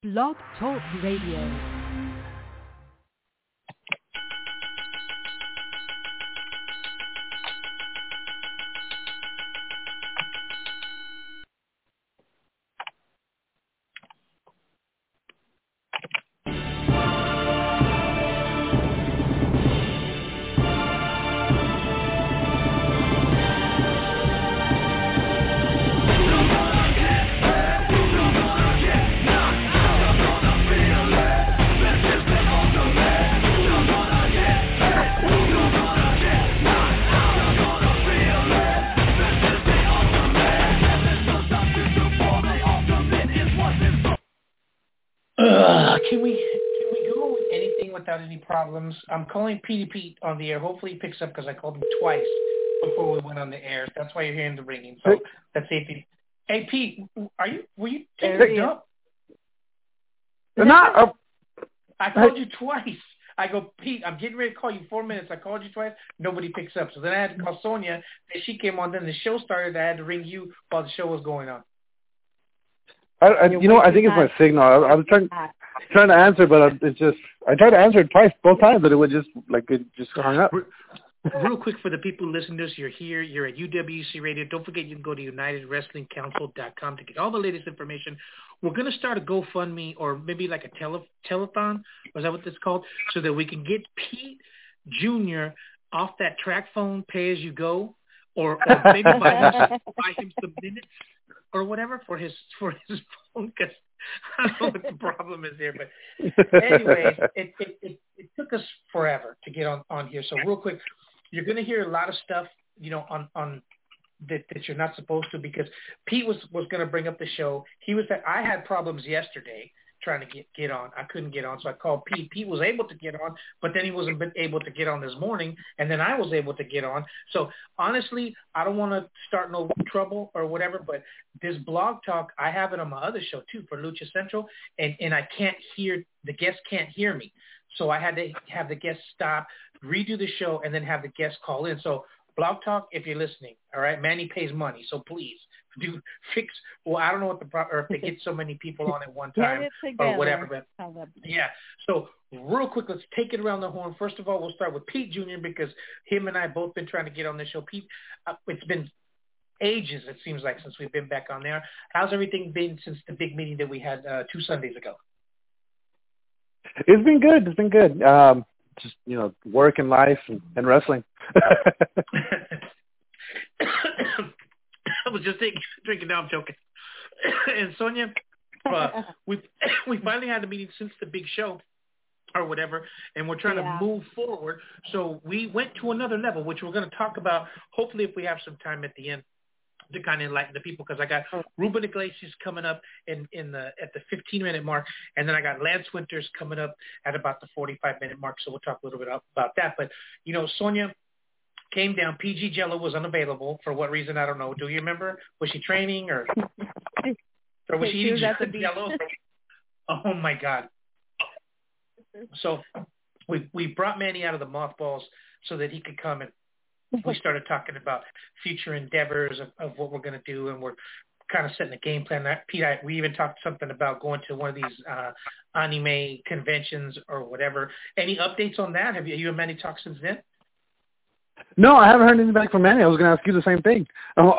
Blog Talk Radio. I'm calling Petey Pete on the air. Hopefully he picks up because I called him twice before we went on the air. That's why you're hearing the ringing. So let's see if he... Hey, Pete, were you taking a dump? I called you twice. I go, Pete, I'm getting ready to call you 4 minutes. I called you twice. Nobody picks up. So then I had to call Sonia. And she came on. Then the show started. I had to ring you while the show was going on. I think it's my signal. I was trying to answer, but I tried to answer it both times, but it just hung up. Real quick for the people listening to us, you're here, you're at UWC Radio. Don't forget you can go to UnitedWrestlingCouncil.com to get all the latest information. We're going to start a GoFundMe or maybe like a telethon, is that what it's called, so that we can get Pete Jr. off that track phone pay-as-you-go or maybe buy him some minutes or whatever for his phone, because I don't know what the problem is there. But anyways, it took us forever to get on here. So real quick, you're going to hear a lot of stuff, on that you're not supposed to, because Pete was going to bring up the show. I had problems yesterday trying to get on. I couldn't get on, so I called Pete. Pete was able to get on, but then he wasn't able to get on this morning, and then I was able to get on. So honestly, I don't want to start no trouble or whatever, but this blog talk, I have it on my other show too for Lucha Central, and I can't hear, the guests can't hear me. So I had to have the guests stop, redo the show, and then have the guests call in. So Blog Talk, if you're listening, all right, Manny pays money, so please fix. Well, I don't know or if they get so many people on at one time or whatever, but yeah. So real quick, let's take it around the horn. First of all, we'll start with Pete Jr. because him and I both been trying to get on this show. Pete, it's been ages, it seems like, since we've been back on there. How's everything been since the big meeting that we had 2 Sundays ago? It's been good. Just, work and life and wrestling. I was just drinking. Now I'm joking. And Sonia, we finally had a meeting since the big show or whatever, and we're trying to move forward. So we went to another level, which we're going to talk about, hopefully if we have some time at the end, to kind of enlighten the people, because I got Ruben Iglesias coming up at the 15-minute mark, and then I got Lance Winters coming up at about the 45-minute mark. So we'll talk a little bit about that. But Sonia came down. PG Jello was unavailable for what reason, I don't know. Do you remember? Was she training or was she eating Jello? Oh my God! So we brought Manny out of the mothballs so that he could come, and we started talking about future endeavors of what we're going to do, and we're kind of setting a game plan. Pete, we even talked something about going to one of these anime conventions or whatever. Any updates on that? Have you and Manny talked since then? No, I haven't heard anything back from Manny. I was going to ask you the same thing.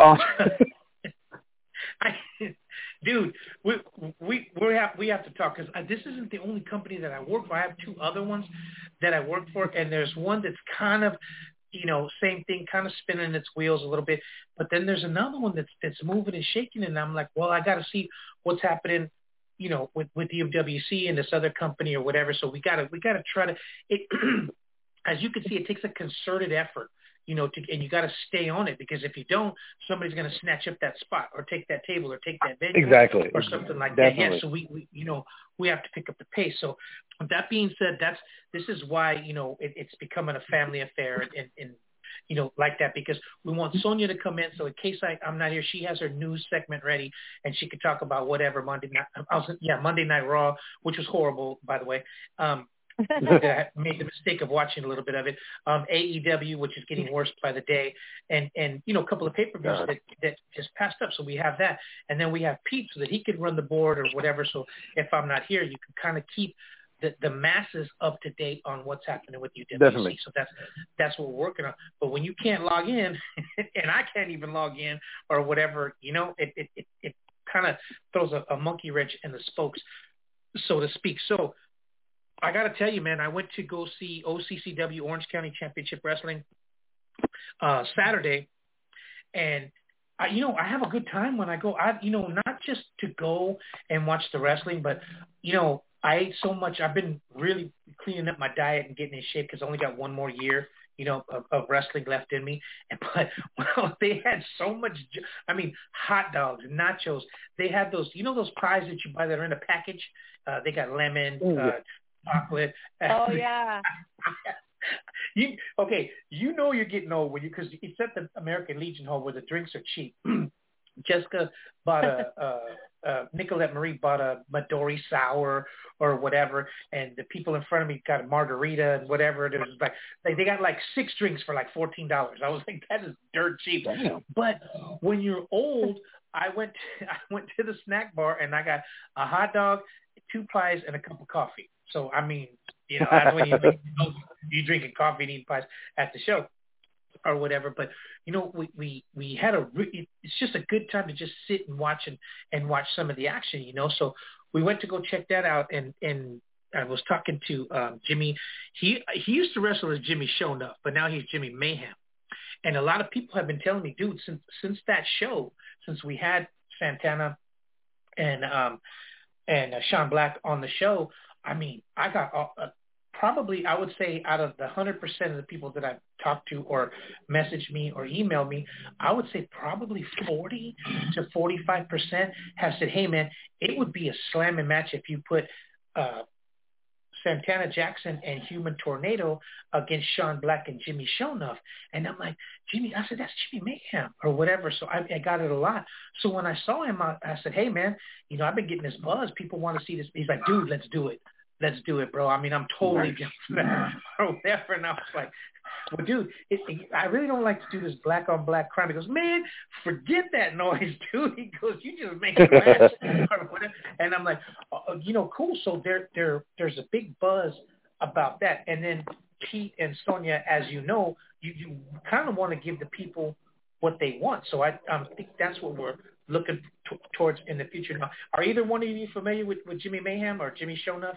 Dude, we have to talk, because this isn't the only company that I work for. I have 2 other ones that I work for, and there's one that's kind of, same thing, kind of spinning its wheels a little bit. But then there's another one that's moving and shaking, and I'm like, well, I got to see what's happening, with the UWC and this other company or whatever. So we got to try to. As you can see, it takes a concerted effort, and you got to stay on it, because if you don't, somebody's going to snatch up that spot or take that table or take that venue or something like that. Yeah, so we have to pick up the pace. So with that being said, this is why it's becoming a family affair and like that, because we want Sonia to come in, so in case I'm not here, she has her news segment ready and she could talk about whatever Monday Night Raw, which was horrible, by the way. I made the mistake of watching a little bit of it. AEW, which is getting worse by the day, and a couple of pay-per-views that just passed up. So we have that, and then we have Pete so that he could run the board or whatever. So if I'm not here, you can kind of keep the masses up to date on what's happening with UWC. Definitely. So that's what we're working on. But when you can't log in, and I can't even log in or whatever, it kind of throws a monkey wrench in the spokes, so to speak. So I got to tell you, man, I went to go see OCCW, Orange County Championship Wrestling, Saturday, and I have a good time when I go. Not just to go and watch the wrestling, but I ate so much. I've been really cleaning up my diet and getting in shape because I only got one more year, of wrestling left in me. But they had so much. Hot dogs, nachos. They had those, those pies that you buy that are in a package. They got lemon, chocolate. Oh yeah. You're getting old when because it's at the American Legion Hall where the drinks are cheap. Jessica bought Nicolette Marie bought a Midori sour or whatever, and the people in front of me got a margarita and whatever. It was like they got like 6 drinks for like $14. I was like, that is dirt cheap. Damn. But when you're old, I went to the snack bar and I got a hot dog, 2 pies, and a cup of coffee. So that's when you drinking coffee and eating pies at the show or whatever. But we had it's just a good time to just sit and watch and watch some of the action. So we went to go check that out, and I was talking to Jimmy. He used to wrestle as Jimmy Shonuff, but now he's Jimmy Mayhem. And a lot of people have been telling me, dude, since that show, since we had Santana and Sean Black on the show, I got probably, I would say, out of the 100% of the people that I've talked to or messaged me or emailed me, I would say probably 40 to 45% have said, hey, man, it would be a slamming match if you put Santana Jackson and Human Tornado against Sean Black and Jimmy Shonuff. And I'm like, Jimmy, I said, that's Jimmy Mayhem or whatever. So I got it a lot. So when I saw him, I said, hey, man, I've been getting this buzz. People want to see this. He's like, dude, let's do it. Let's do it, bro. I'm totally down for that or whatever. And I was like, well, dude, I really don't like to do this black on black crime. He goes, man, forget that noise, dude. He goes, you just make it laugh or whatever. And I'm like, cool. So there's a big buzz about that. And then Pete and Sonia, as you know, you kind of want to give the people what they want. So I think that's what we're looking towards in the future. Now, are either one of you familiar with Jimmy Mayhem or Jimmy Shonuff?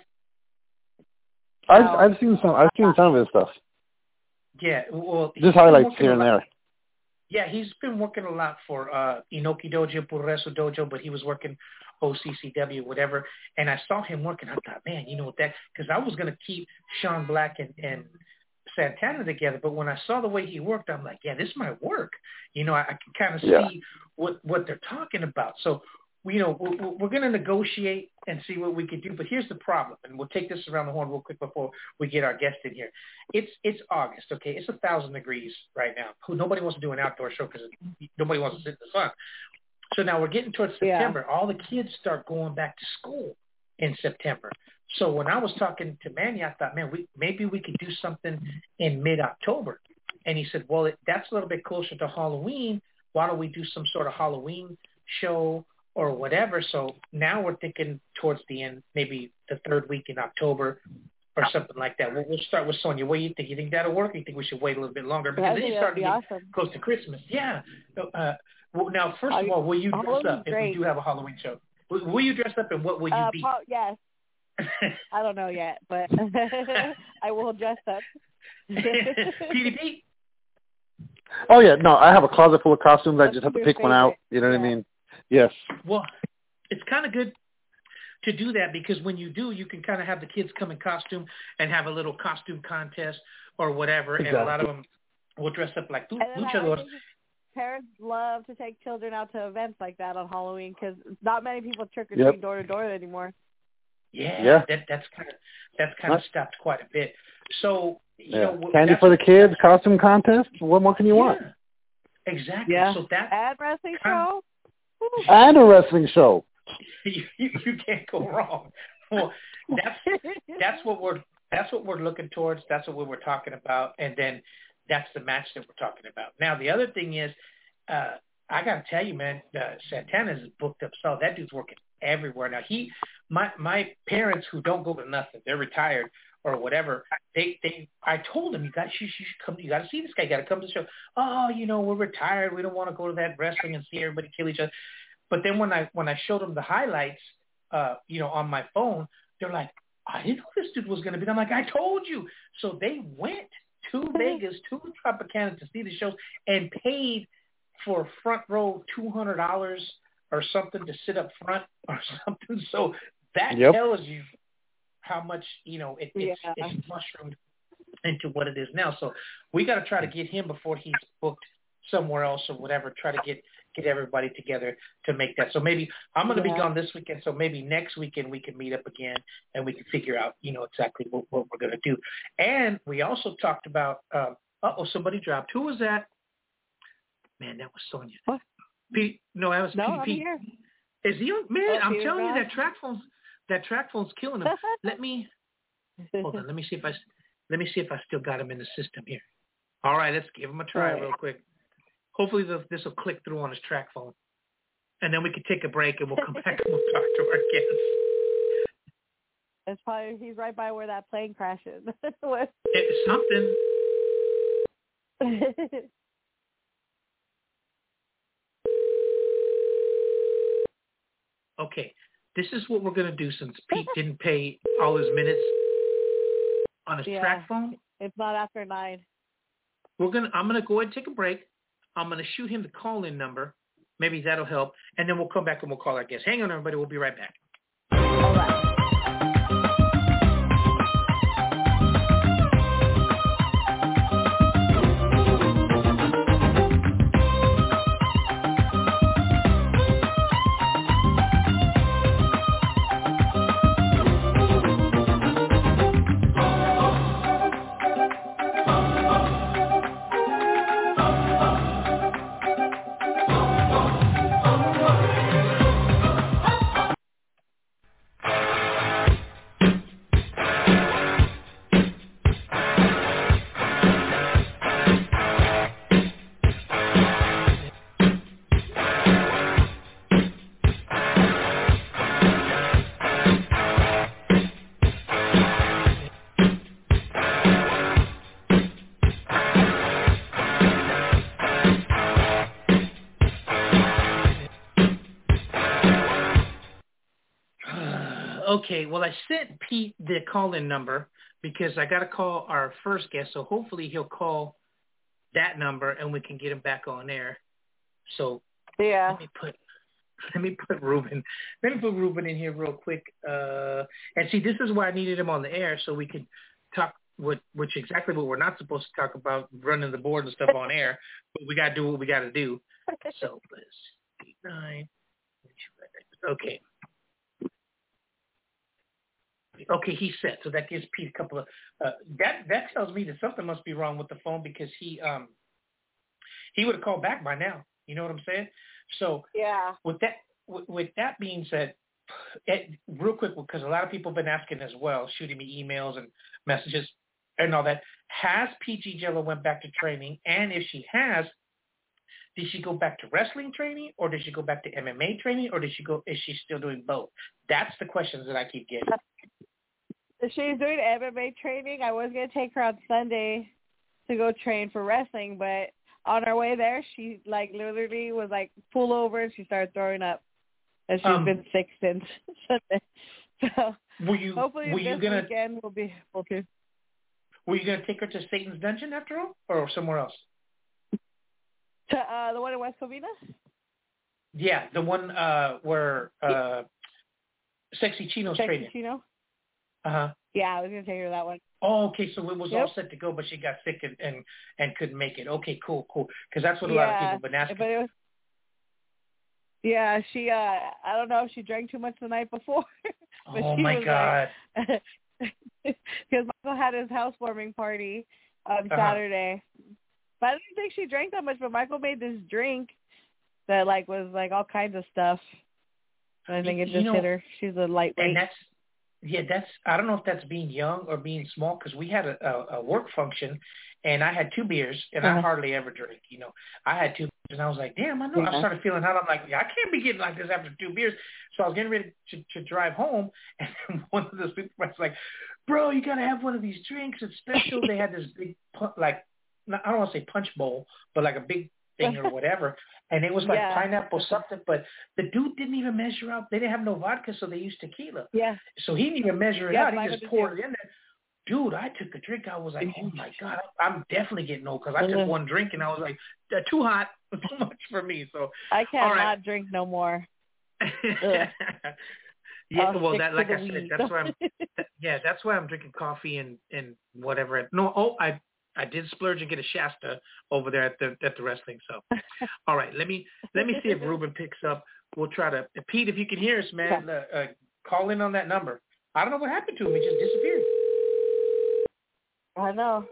I've seen some of his stuff. Yeah, well, just highlights here and there. Yeah, he's been working a lot for Inoki Dojo, Puroresu Dojo, but he was working OCCW, whatever. And I saw him working. I thought, man, because I was going to keep Sean Black and Santana together, but when I saw the way he worked, I'm like, yeah, this might work. I can kind of see what they're talking about. So, we're going to negotiate and see what we can do. But here's the problem, and we'll take this around the horn real quick before we get our guest in here. It's August, okay? It's 1,000 degrees right now. Nobody wants to do an outdoor show because nobody wants to sit in the sun. So now we're getting towards September. All the kids start going back to school in September. So when I was talking to Manny, I thought, man, maybe we could do something in mid-October. And he said, well, that's a little bit closer to Halloween. Why don't we do some sort of Halloween show or whatever? So now we're thinking towards the end, maybe the 3rd week in October or something like that. We'll start with Sonia. What do you think? You think that'll work? Or you think we should wait a little bit longer? Because then you start to get close to Christmas. Yeah. Now, first of all, will you dress up if we do have a Halloween show? Will you dress up and what will you be? Yes. I don't know yet, but I will dress up. PDP? Oh, yeah. No, I have a closet full of costumes. I just have to pick one out. You know what I mean? Yes. Well, it's kind of good to do that because when you do, you can kind of have the kids come in costume and have a little costume contest or whatever. Exactly. And a lot of them will dress up like luchadors. Parents love to take children out to events like that on Halloween because not many people trick-or-treat door to door anymore. Yeah. That's kind of stopped quite a bit. So, candy for the kids, costume contest. What more can you want? Exactly. Yeah. So that and wrestling show. And a wrestling show. You can't go wrong. Well, that's what we're that's what we're looking towards. That's what we were talking about. And then that's the match that we're talking about. Now, the other thing is, I got to tell you, man, Santana's booked up. So that dude's working everywhere. Now, my parents who don't go to nothing, they're retired or whatever, I told them, you should come, you got to see this guy, you got to come to the show. Oh, we're retired. We don't want to go to that wrestling and see everybody kill each other. But then when I showed them the highlights, on my phone, they're like, I didn't know this dude was going to be. I'm like, I told you. So they went to Vegas, to Tropicana to see the shows and paid for front row $200 or something to sit up front or something. So that tells you how much, it's mushroomed into what it is now. So we got to try to get him before he's booked somewhere else or whatever, try to get everybody together to make that. So maybe I'm going to be gone this weekend. So maybe next weekend we can meet up again and we can figure out, exactly what we're going to do. And we also talked about, somebody dropped. Who was that? Man, that was Sonia. What? Pete? No, that was no, Pete. I'm here. Is he? Man, I'm telling you, gone. that track phone's killing him. Hold on. Let me see if I still got him in the system here. All right, let's give him a try real quick. Hopefully this will click through on his track phone. And then we can take a break and we'll come back and we'll talk to our guests. It's probably, he's right by where that plane crashes. It's something. Okay, this is what we're going to do since Pete didn't pay all his minutes on his track phone. It's not after 9. I'm going to go ahead and take a break. I'm going to shoot him the call-in number. Maybe that'll help. And then we'll come back and we'll call our guest. Hang on, everybody. We'll be right back. All right. Okay, well, I sent Pete the call-in number because I got to call our first guest, so hopefully he'll call that number and we can get him back on air. So let me put Ruben. Let me put Ruben in here real quick. And see, this is why I needed him on the air so we could talk which exactly what we're not supposed to talk about, running the board and stuff on air. But we got to do what we got to do. So let's 9. Okay. Okay, he's set. So that gives Pete a couple of that tells me that something must be wrong with the phone because he would have called back by now. You know what I'm saying? So with that being said, real quick, because a lot of people have been asking as well, shooting me emails and messages and all that. Has PG Jello went back to training? And if she has, did she go back to wrestling training, or did she go back to MMA training, or is she still doing both? That's the questions that I keep getting. She's doing MMA training. I was going to take her on Sunday to go train for wrestling, but on our way there, she literally was pull over and she started throwing up. And she's been sick since Sunday. So hopefully this weekend we'll be able to. Were you going to take her to Satan's Dungeon after all, or somewhere else? To the one in West Covina? Yeah, the one where Sexy Chino's training. Sexy Chino? Uh-huh. Yeah, I was going to take her to that one. Oh, okay, so it was all set to go, but she got sick and couldn't make it. Okay, cool. Because that's what a lot of people have been asking. But she, I don't know if she drank too much the night before. But oh, my God. Because Michael had his housewarming party on Saturday. But I didn't think she drank that much, but Michael made this drink that, was all kinds of stuff. And I think it just hit her. She's a lightweight. I don't know if that's being young or being small, because we had a work function, and I had 2 beers, and I hardly ever drink. I had 2 beers, and I was like, damn, I started feeling hot. I'm like, yeah, I can't be getting like this after 2 beers. So I was getting ready to drive home, and then one of those people was like, bro, you got to have one of these drinks. It's special. They had this big, I don't want to say punch bowl, but like a big thing or whatever. And it was like pineapple something, but the dude didn't even measure out. They didn't have no vodka, so they used tequila. Yeah. So he didn't even measure it out. He just poured it in there. Dude, I took a drink. I was like, oh, my God, I'm definitely getting old, because I took one drink, and I was like, too hot, too much for me. So I cannot drink no more. Yeah, well, that, like I said, that's why that's why I'm drinking coffee and whatever. No, I did splurge and get a Shasta over there at the wrestling. So, all right, let me see if Ruben picks up. We'll try to, Pete, if you can hear us, man, call in on that number. I don't know what happened to him; he just disappeared. I know.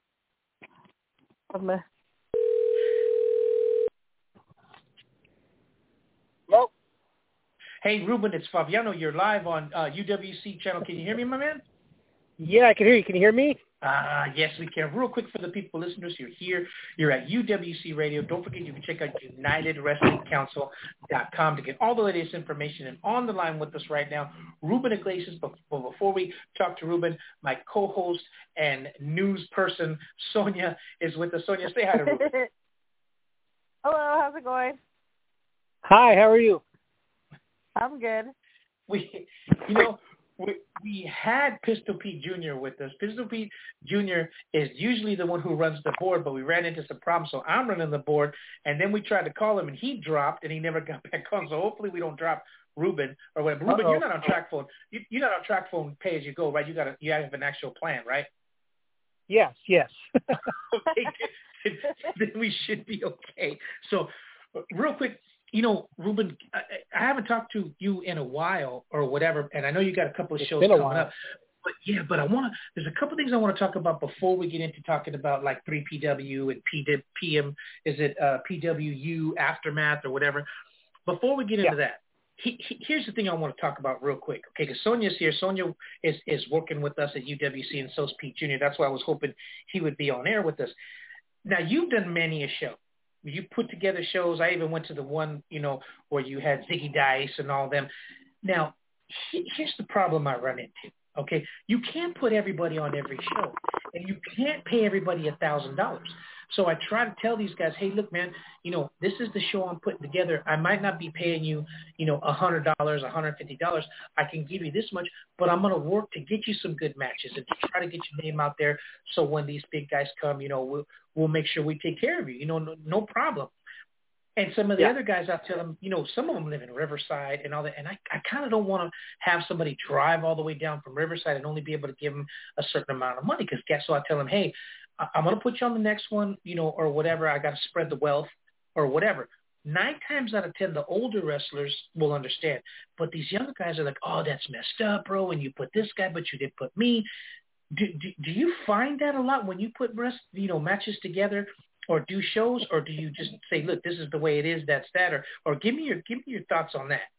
Hello? Hey, Ruben, it's Fabiano. You're live on UWC channel. Can you hear me, my man? Yeah, I can hear you. Can you hear me? Yes, we can. Real quick for the people, listeners, you're here. You're at UWC Radio. Don't forget you can check out UnitedWrestlingCouncil.com to get all the latest information. And on the line with us right now, Ruben Iglesias. But before we talk to Ruben, my co-host and news person, Sonia, is with us. Sonia, say hi to Ruben. Hello, how's it going? Hi, how are you? I'm good. We had Pistol Pete Jr. with us. Pistol Pete Jr. is usually the one who runs the board, but we ran into some problems, so I'm running the board. And then we tried to call him, and he dropped, and he never got back on. So hopefully we don't drop Ruben or whatever. Ruben, you're not on track phone. You're not on track phone pay as you go, right? You have an actual plan, right? Yes. Okay, then we should be okay. So real quick, Ruben, I haven't talked to you in a while or whatever, and I know you got a couple of shows coming up. But there's a couple of things I want to talk about before we get into talking about like 3PW and PM, PWU, Aftermath or whatever. Before we get into that, here's the thing I want to talk about real quick, okay, because Sonia's here. Sonia is working with us at UWC, and so is Pete Jr. That's why I was hoping he would be on air with us. Now, you've done many a show. You put together shows. I even went to the one, where you had Ziggy Dice and all them. Now, here's the problem I run into, okay? You can't put everybody on every show, and you can't pay everybody $1,000. So I try to tell these guys, hey, look, man, this is the show I'm putting together. I might not be paying you, $100, $150. I can give you this much, but I'm going to work to get you some good matches and to try to get your name out there. So when these big guys come, we'll make sure we take care of you. No problem. And some of the other guys, I'll tell them, some of them live in Riverside and all that. And I kind of don't want to have somebody drive all the way down from Riverside and only be able to give them a certain amount of money. Because so I tell them, hey, I'm going to put you on the next one, or whatever. I got to spread the wealth or whatever. 9 times out of 10, the older wrestlers will understand. But these younger guys are like, oh, that's messed up, bro. And you put this guy, but you didn't put me. Do you find that a lot when you put matches together or do shows, or do you just say, look, this is the way it is, that's that, or give me your thoughts on that?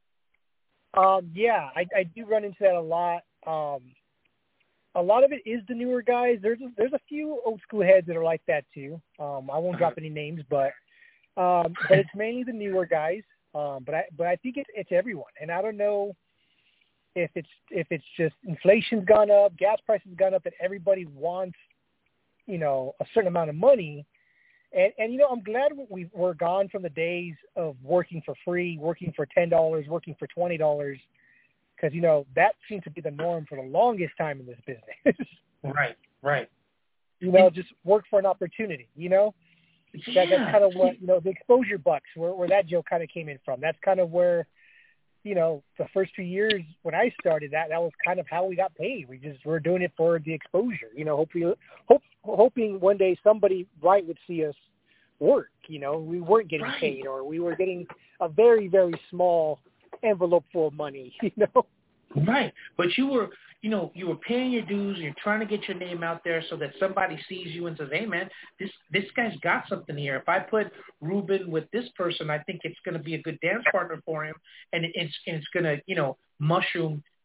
Yeah, I do run into that a lot. A lot of it is the newer guys. There's a few old school heads that are like that too. I won't drop any names, but it's mainly the newer guys. But I think it's everyone, and I don't know if it's just inflation's gone up, gas prices gone up, that everybody wants a certain amount of money. And I'm glad we're gone from the days of working for free, working for $10, working for $20. Because, that seems to be the norm for the longest time in this business. Right. Just work for an opportunity, That's kind of what, the exposure bucks, where that joke kind of came in from. That's kind of where, the first 2 years when I started, that was kind of how we got paid. We're doing it for the exposure, hoping one day somebody would see us work. We weren't getting paid, or we were getting a very, very small envelope full of money, Right. But you were paying your dues. You're trying to get your name out there so that somebody sees you and says, hey, man, this guy's got something here. If I put Ruben with this person, I think it's going to be a good dance partner for him, and it's going to, mushroom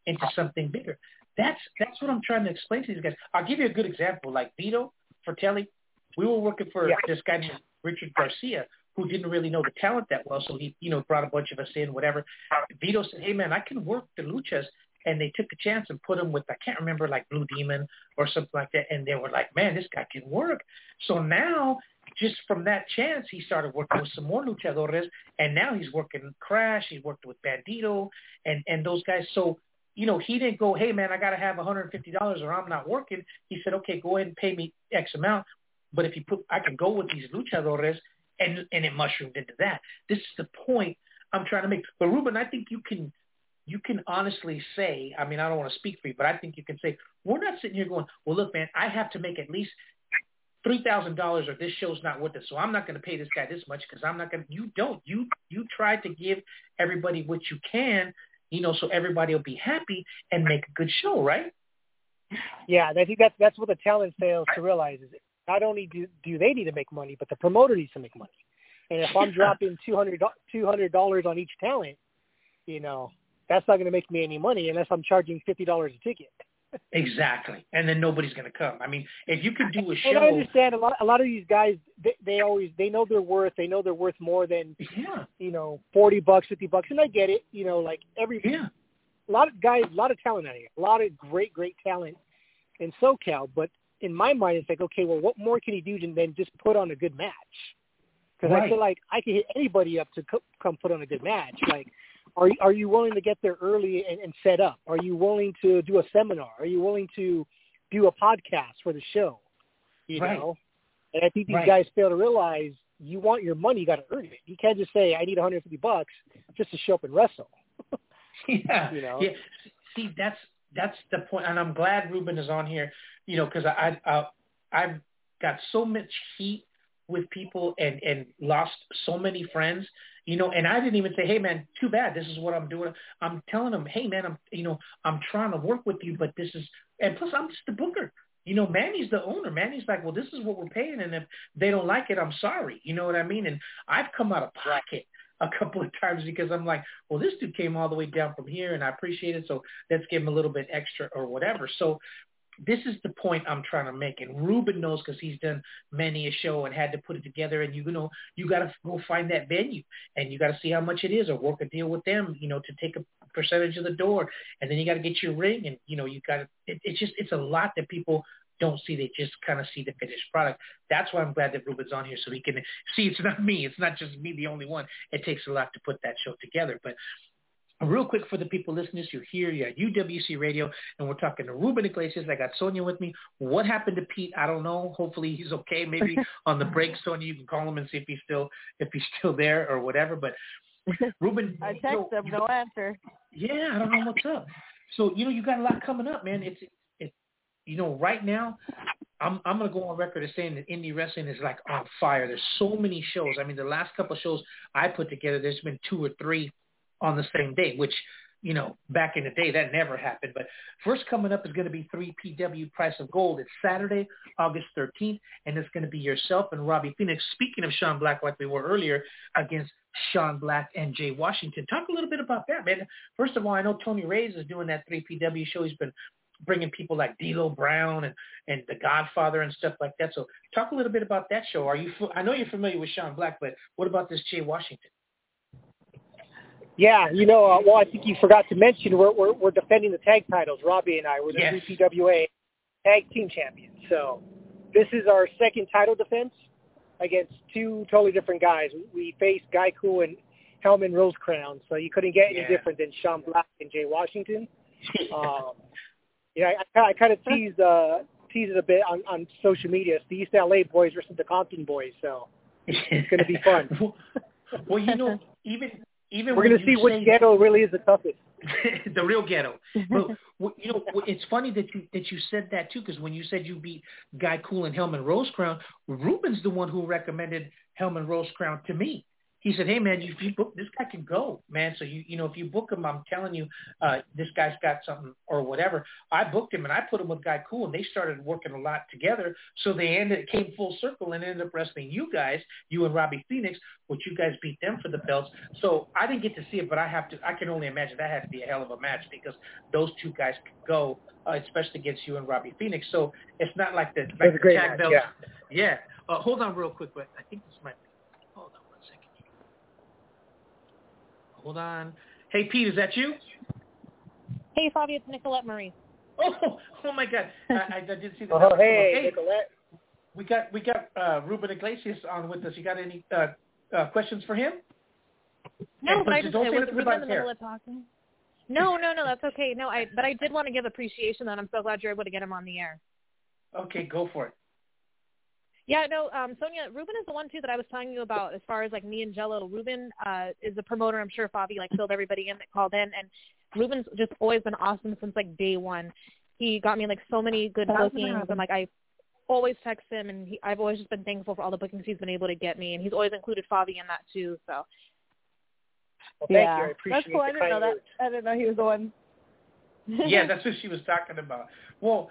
into something bigger. That's what I'm trying to explain to these guys. I'll give you a good example. Like Vito Fratelli, we were working for this guy named Richard Garcia, who didn't really know the talent that well, so he, brought a bunch of us in, whatever. Vito said, hey, man, I can work the luchas, and they took a chance and put him with, I can't remember, like Blue Demon or something like that, and they were like, man, this guy can work. So now, just from that chance, he started working with some more luchadores, and now he's working Crash, he's worked with Bandito, and those guys. So, he didn't go, hey, man, I got to have $150 or I'm not working. He said, okay, go ahead and pay me X amount, but if you I can go with these luchadores, and it mushroomed into that. This is the point I'm trying to make. But Ruben, I think you can honestly say, I mean, I don't want to speak for you, but I think you can say, we're not sitting here going, well, look, man, I have to make at least $3,000 or this show's not worth it, so I'm not going to pay this guy this much because I'm not going to. You don't. You try to give everybody what you can, so everybody will be happy and make a good show, right? Yeah, and I think that's what the talent fails to realize is not only do they need to make money, but the promoter needs to make money. And if I'm dropping $200 on each talent, that's not going to make me any money unless I'm charging $50 a ticket. Exactly, and then nobody's going to come. I mean, if you could do a show, and I understand a lot of these guys, they know their worth. They know they're worth more than $40, $50, and I get it. Like a lot of guys, a lot of talent out here, a lot of great talent in SoCal, but in my mind, it's like, okay, well, what more can he do than just put on a good match? Because I feel like I can hit anybody up to come put on a good match. Like, are you willing to get there early and set up? Are you willing to do a seminar? Are you willing to do a podcast for the show? You know? And I think these guys fail to realize you want your money, you got to earn it. You can't just say, I need $150 just to show up and wrestle. Yeah. See, that's the point, and I'm glad Ruben is on here, because I've got so much heat with people and lost so many friends, and I didn't even say, hey man, too bad, this is what I'm doing. I'm telling them, hey man, I'm trying to work with you, but this is, and plus I'm just the booker. Manny's the owner. Manny's like, well, this is what we're paying, and if they don't like it, I'm sorry. You know what I mean? And I've come out of pocket a couple of times because I'm like, well, this dude came all the way down from here, and I appreciate it, so let's give him a little bit extra or whatever. So this is the point I'm trying to make, and Ruben knows because he's done many a show and had to put it together, and you got to go find that venue, and you got to see how much it is or work a deal with them, to take a percentage of the door, and then you got to get your ring, and, you got to it's a lot that people don't see. They just kind of see the finished product. That's why I'm glad that Ruben's on here so he can see it's not me. It's not just me, the only one. It takes a lot to put that show together. But real quick for the people listening, you're here, you're at UWC Radio, and we're talking to Ruben Iglesias. I got Sonia with me. What happened to Pete? I don't know. Hopefully he's okay. Maybe on the break, Sonia, you can call him and see if he's still there or whatever. But Ruben, I text him, no answer. Yeah, I don't know what's up. So you got a lot coming up, man. It's right now, I'm going to go on record as saying that indie wrestling is like on fire. There's so many shows. I mean, the last couple of shows I put together, there's been 2 or 3 on the same day, which, back in the day, that never happened. But first coming up is going to be 3PW Price of Gold. It's Saturday, August 13th, and it's going to be yourself and Robbie Phoenix. Speaking of Sean Black, like we were earlier, against Sean Black and Jay Washington. Talk a little bit about that, man. First of all, I know Tony Reyes is doing that 3PW show. He's been bringing people like D'Lo Brown and The Godfather and stuff like that. So talk a little bit about that show. I know you're familiar with Sean Black, but what about this Jay Washington? Yeah, well, I think you forgot to mention we're defending the tag titles. Robbie and I were the CPWA tag team champions. So this is our second title defense against 2 totally different guys. We faced Guy Cool and Hellman Rosecrown, so you couldn't get any different than Sean Black and Jay Washington. I kind of teased it a bit on social media. It's the East LA boys versus the Compton boys, so it's going to be fun. Well, even we're going to see which ghetto really is the toughest. The real ghetto. But it's funny that you said that too, because when you said you beat Guy Cool and Hellman Rosecrown, Ruben's the one who recommended Hellman Rosecrown to me. he said, hey, man, if you book, this guy can go, man. So, you know, if you book him, I'm telling you, this guy's got something or whatever. I booked him, and I put him with Guy Cool, and they started working a lot together. So it came full circle and ended up wrestling you guys, you and Robbie Phoenix, which you guys beat them for the belts. So I didn't get to see it, but I can only imagine that had to be a hell of a match because those two guys could go, especially against you and Robbie Phoenix. So it's not like the tag belts. Yeah. Hold on real quick, but I think this might be. Hold on one second. Hold on. Hey, Pete, is that you? Hey, Fabi, it's Nicolette Marie. Oh my God! I didn't see the. Oh, hey, Nicolette. We got Ruben Iglesias on with us. You got any questions for him? No, but I was Ruben in the middle of talking. No, that's okay. No, but I did want to give appreciation, and I'm so glad you're able to get him on the air. Okay, go for it. Yeah, no, Sonia, Ruben is the one, too, that I was telling you about as far as, like, me and Jello. Ruben is a promoter. I'm sure Fabi, like, filled everybody in that called in. And Ruben's just always been awesome since, like, day one. He got me, like, so many good bookings. And, like, I always text him, and I've always just been thankful for all the bookings he's been able to get me. And he's always included Fabi in that, too, so. Well, thank you. I appreciate that's cool. I didn't know that. I didn't know he was the one. Yeah, that's what she was talking about. Well,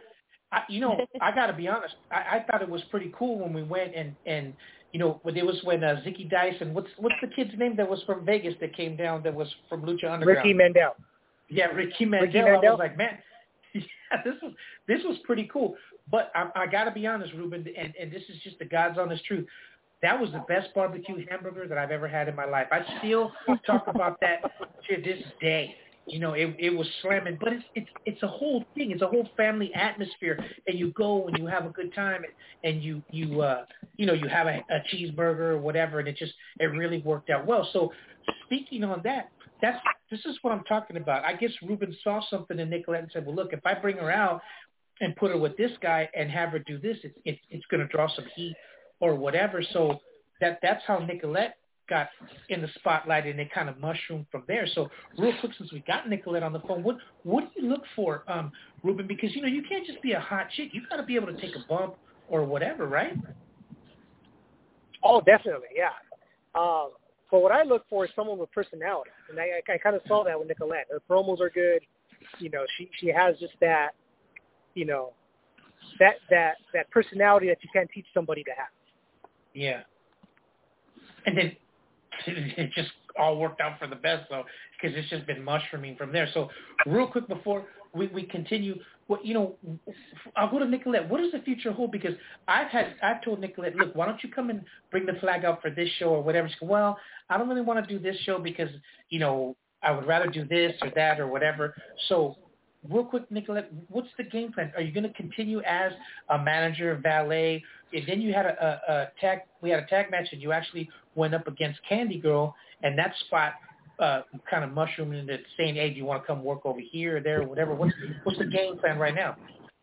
I got to be honest. I thought it was pretty cool when we went and you know, it was when Zicky Dice and what's the kid's name that was from Vegas that came down that was from Lucha Underground? Ricky Mandel. Yeah, Ricky Mandel. I was like, man, yeah, this was pretty cool. But I got to be honest, Ruben, and this is just the God's honest truth. That was the best barbecue hamburger that I've ever had in my life. I still talk about that to this day. You know, it was slamming, but it's a whole thing. It's a whole family atmosphere, and you go and you have a good time, and you have a cheeseburger or whatever, and it really worked out well. So, speaking on that, this is what I'm talking about. I guess Ruben saw something in Nicolette and said, well, look, if I bring her out and put her with this guy and have her do this, it's going to draw some heat or whatever. So that's how Nicolette got in the spotlight, and it kind of mushroomed from there. So real quick, since we got Nicolette on the phone, what do you look for, Ruben? Because, you know, you can't just be a hot chick. You got to be able to take a bump or whatever, right? Oh, definitely, yeah. But what I look for is someone with personality, and I kind of saw that with Nicolette. Her promos are good. You know, she has just that, you know, that personality that you can't teach somebody to have. Yeah. And then it just all worked out for the best, though, because it's just been mushrooming from there. So real quick before we continue, I'll go to Nicolette. What does the future hold? Because I've told Nicolette, look, why don't you come and bring the flag out for this show or whatever. She goes, well, I don't really want to do this show because, you know, I would rather do this or that or whatever. So real quick, Nicolette, what's the game plan? Are you going to continue as a manager, valet? And then you had we had a tag match, and you actually went up against Candy Girl, and that spot kind of mushroomed into saying, hey, do you want to come work over here or there or whatever? What's the game plan right now?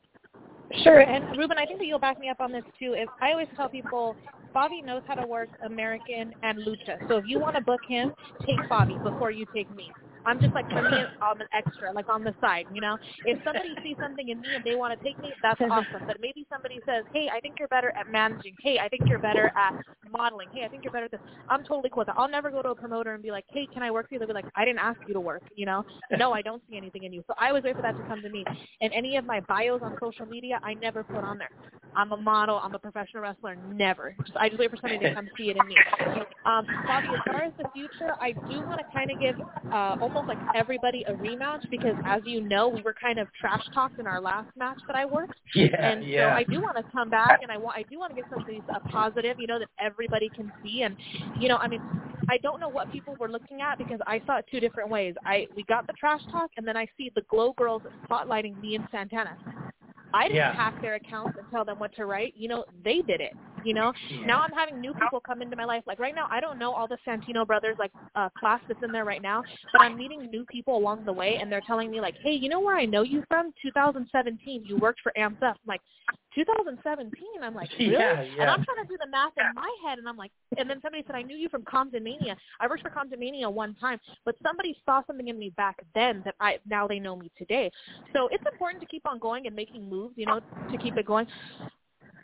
Sure, and Ruben, I think that you'll back me up on this too. I always tell people, Fabi knows how to work American and Lucha. So if you want to book him, take Fabi before you take me. I'm just like, for me, I'm an extra, like on the side, you know. If somebody sees something in me and they want to take me, that's awesome. But maybe somebody says, hey, I think you're better at managing. Hey, I think you're better at modeling. Hey, I think you're better at this. I'm totally cool with that. I'll never go to a promoter and be like, hey, can I work for you? They'll be like, I didn't ask you to work, you know. No, I don't see anything in you. So I always wait for that to come to me. And any of my bios on social media, I never put on there. I'm a model. I'm a professional wrestler. Never. I just wait for somebody to come see it in me. Bobby, as far as the future, I do want to kind of give almost like everybody a rematch because, as you know, we were kind of trash talked in our last match that I worked. So I do want to come back, and I do want to give something a positive, you know, that everybody can see. And, you know, I mean, I don't know what people were looking at because I saw it two different ways. We got the trash talk, and then I see the Glow Girls spotlighting me and Santana. I didn't hack their accounts and tell them what to write. You know, they did it, you know. Now I'm having new people come into my life. Like right now, I don't know all the Santino brothers, like class that's in there right now, but I'm meeting new people along the way, and they're telling me, like, hey, you know where I know you from? 2017. You worked for Amped Up. I'm like, 2017? I'm like, really? And I'm trying to do the math in my head, and I'm like, and then somebody said, I knew you from Compton Mania. I worked for Compton Mania one time, but somebody saw something in me back then that now they know me today. So it's important to keep on going and making moves, you know, to keep it going.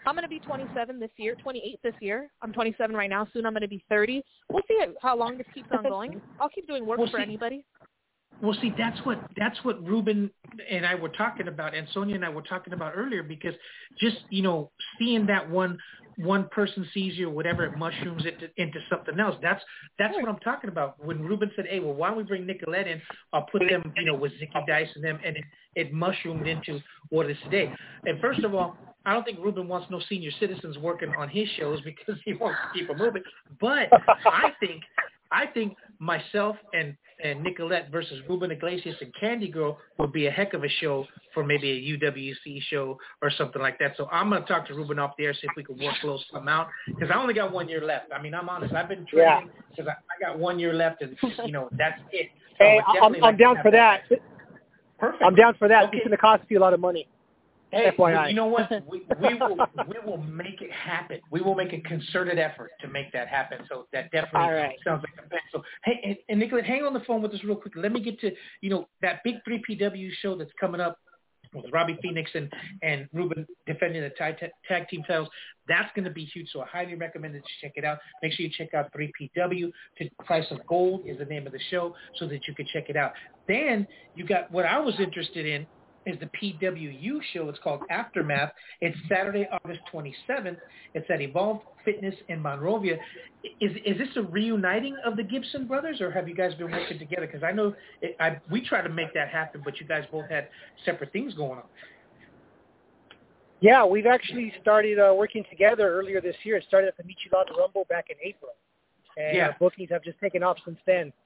I'm going to be 27 this year, 28 this year. I'm 27 right now. Soon I'm going to be 30. We'll see how long this keeps on going. I'll keep doing work for anybody. Well, see, that's what Ruben and I were talking about, and Sonia and I were talking about earlier, because just, seeing that one person sees you or whatever, it mushrooms it into something else. That's what I'm talking about. When Ruben said, hey, well, why don't we bring Nicolette in? I'll put them, with Zicky Dice and them, and it mushroomed into what it is today. And first of all, I don't think Ruben wants no senior citizens working on his shows because he wants to keep them moving. But I think myself and Nicolette versus Ruben Iglesias and Candy Girl would be a heck of a show for maybe a UWC show or something like that. So I'm going to talk to Ruben off the air, see if we can work close something out, because I only got 1 year left. I mean, I'm honest. I've been training because I got 1 year left, and, that's it. So hey, I'm down for that. Perfect. I'm down for that. Okay. It's going to cost you a lot of money. Hey, FYI. You know what? We will make it happen. We will make a concerted effort to make that happen. So that definitely sounds like a plan. So, hey, and Nicolette, hang on the phone with us real quick. Let me get to, that big 3PW show that's coming up with Robbie Phoenix and Ruben defending the tag team titles. That's going to be huge. So I highly recommend that you check it out. Make sure you check out 3PW. Price of Gold is the name of the show, so that you can check it out. Then you got what I was interested in, is the PWU show. It's called Aftermath. It's Saturday, August 27th. It's at Evolve Fitness in Monrovia. Is this a reuniting of the Gibson brothers, or have you guys been working together? Because I know we tried to make that happen, but you guys both had separate things going on. Yeah, we've actually started working together earlier this year. It started at the Michelada Rumble back in April. And our bookings have just taken off since then.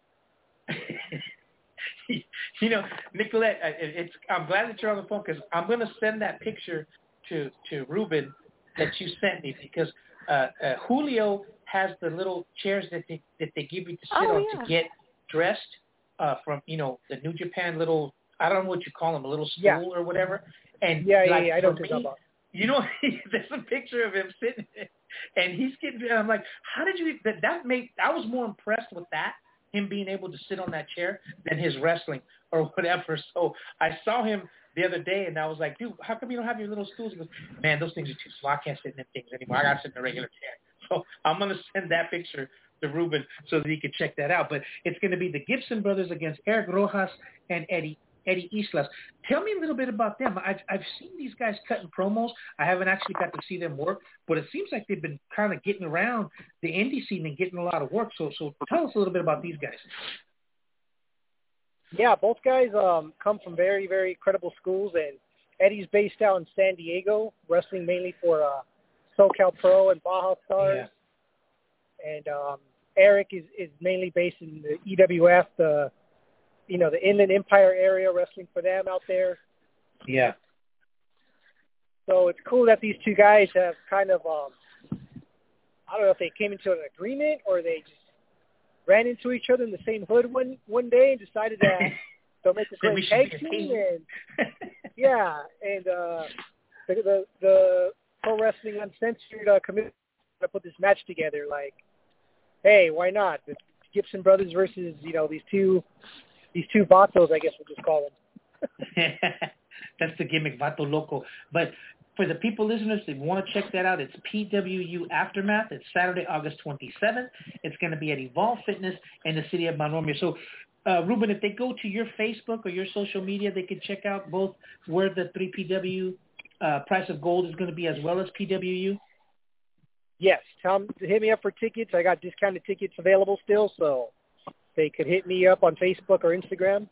Nicolette, I'm glad that you're on the phone, because I'm going to send that picture to Ruben that you sent me, because Julio has the little chairs that they give you to sit on to get dressed from, the New Japan little, I don't know what you call them, a little stool or whatever. And I don't think about. There's a picture of him sitting and he's getting, and I'm like, how did you, I was more impressed with that, him being able to sit on that chair, than his wrestling or whatever. So I saw him the other day, and I was like, dude, how come you don't have your little stools? He goes, man, those things are too small. I can't sit in them things anymore. I got to sit in a regular chair. So I'm going to send that picture to Ruben so that he can check that out. But it's going to be the Gibson brothers against Eric Rojas and Eddie Islas. Tell me a little bit about them. I've seen these guys cutting promos. I haven't actually got to see them work, but it seems like they've been kind of getting around the indie scene and getting a lot of work. So tell us a little bit about these guys. Yeah, both guys come from very, very credible schools, and Eddie's based out in San Diego, wrestling mainly for SoCal Pro and Baja Stars. Yeah. And Eric is mainly based in the EWF, the Inland Empire area, wrestling for them out there. Yeah. So it's cool that these two guys have kind of, I don't know if they came into an agreement or they just ran into each other in the same hood one day and decided that they'll make a great tag team. And and the Pro Wrestling Uncensored committee to put this match together. Like, hey, why not? The Gibson brothers versus these two vatos, I guess we'll just call them. That's the gimmick, Vato Loco. But for the people listeners that want to check that out, it's PWU Aftermath. It's Saturday, August 27th. It's going to be at Evolve Fitness in the city of Monrovia. So, Ruben, if they go to your Facebook or your social media, they can check out both where the 3PW Price of Gold is going to be, as well as PWU? Yes. Tell them to hit me up for tickets. I got discounted tickets available still, so they could hit me up on Facebook or Instagram.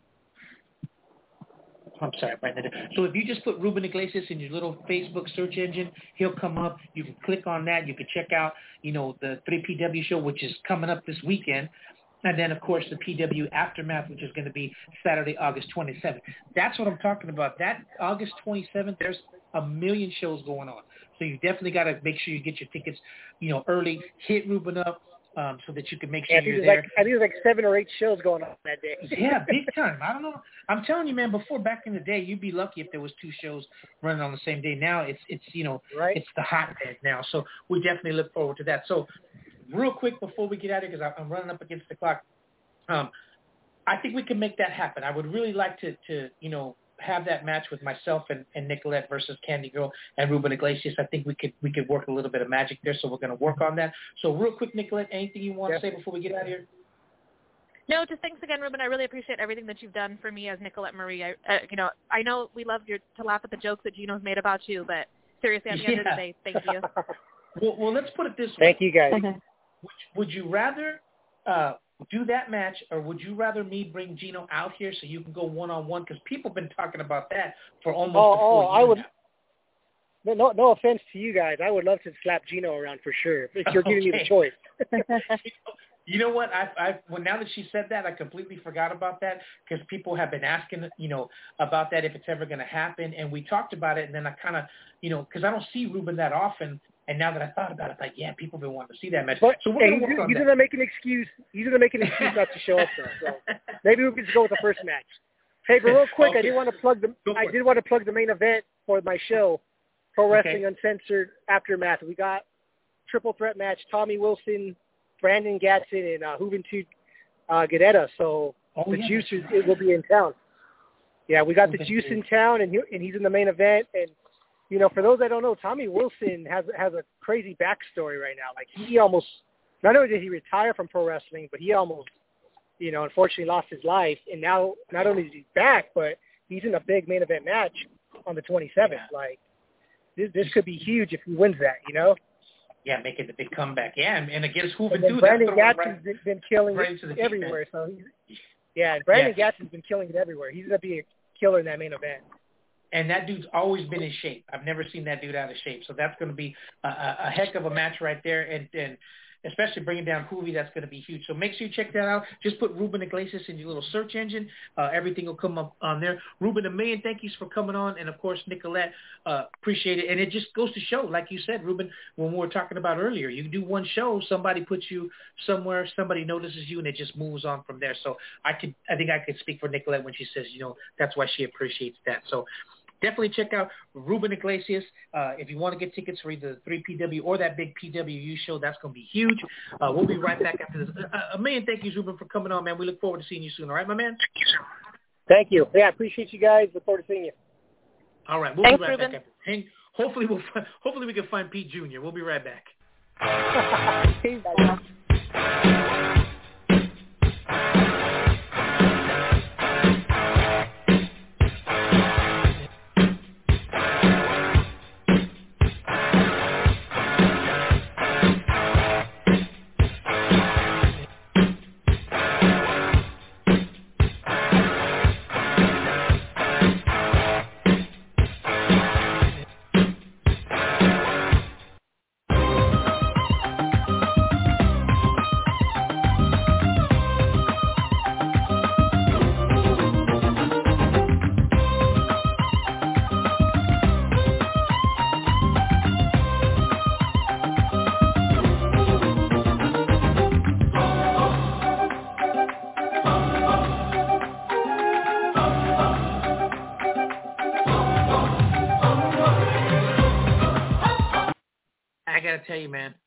I'm sorry, Brandon. So if you just put Ruben Iglesias in your little Facebook search engine, he'll come up. You can click on that. You can check out, the 3PW show, which is coming up this weekend. And then, of course, the PW Aftermath, which is going to be Saturday, August 27th. That's what I'm talking about. That August 27th, there's a million shows going on. So you definitely got to make sure you get your tickets, early. Hit Ruben up. So that you can make sure you're there. I think there's like 7 or 8 shows going on that day. Yeah, big time. I don't know. I'm telling you, man, back in the day, you'd be lucky if there was 2 shows running on the same day. Now it's right? It's the hotbed now. So we definitely look forward to that. So real quick before we get out of here, because I'm running up against the clock, I think we can make that happen. I would really like to have that match with myself and Nicolette versus Candy Girl and Ruben Iglesias. I think we could work a little bit of magic there, so we're going to work on that. So real quick, Nicolette, anything you want to say before we get out of here? No, just thanks again, Ruben. I really appreciate everything that you've done for me as Nicolette Marie. I know we love to laugh at the jokes that Gino's made about you, but seriously, at the end of the day, thank you. Well, let's put it this way. Thank you, guys. Would you rather do that match, or would you rather me bring Gino out here so you can go one-on-one? Because people have been talking about that for almost 4 years now. No offense to you guys. I would love to slap Gino around for sure if you're giving me the choice. You know what? Well, now that she said that, I completely forgot about that because people have been asking, about that if it's ever going to happen. And we talked about it, and then I kind of, because I don't see Ruben that often. And now that I thought about it, like, yeah, people have been wanting to see that match. But so we're going to work on that. He's going to make an excuse. He's going to make an excuse not to show up, though. So maybe we can just go with the first match. Hey, but real quick, okay. I did want to plug the main event for my show, Pro Wrestling Uncensored Aftermath. We got triple threat match: Tommy Wilson, Brandon Gatson, and Juventud Guerrera. So the Juice will be in town. Yeah, we got the Juice in town, and he's in the main event. And for those that don't know, Tommy Wilson has a crazy backstory right now. Like he almost, not only did he retire from pro wrestling, but he almost, unfortunately lost his life. And now not only is he back, but he's in a big main event match on the 27th. Yeah. Like this could be huge if he wins that. Yeah, making the big comeback. Yeah, and against Juventud. And Brandon Gatson's been killing it everywhere. So Brandon Gatson's been killing it everywhere. He's going to be a killer in that main event. And that dude's always been in shape. I've never seen that dude out of shape. So that's going to be a heck of a match right there. And especially bringing down Juvi, that's going to be huge. So make sure you check that out. Just put Ruben Iglesias in your little search engine. Everything will come up on there. Ruben, a million thank yous for coming on. And, of course, Nicolette, appreciate it. And it just goes to show, like you said, Ruben, when we were talking about earlier, you do one show, somebody puts you somewhere, somebody notices you, and it just moves on from there. So I think I could speak for Nicolette when she says, that's why she appreciates that. So definitely check out Ruben Iglesias. If you want to get tickets for either the 3PW or that big PWU show, that's going to be huge. We'll be right back after this. A million thank yous, Ruben, for coming on, man. We look forward to seeing you soon. All right, my man? Thank you. Yeah, I appreciate you guys. Look forward to seeing you. All right. We'll Thanks, be right Ruben. back. Hopefully we can find Pete Jr. We'll be right back. I got to tell you, man,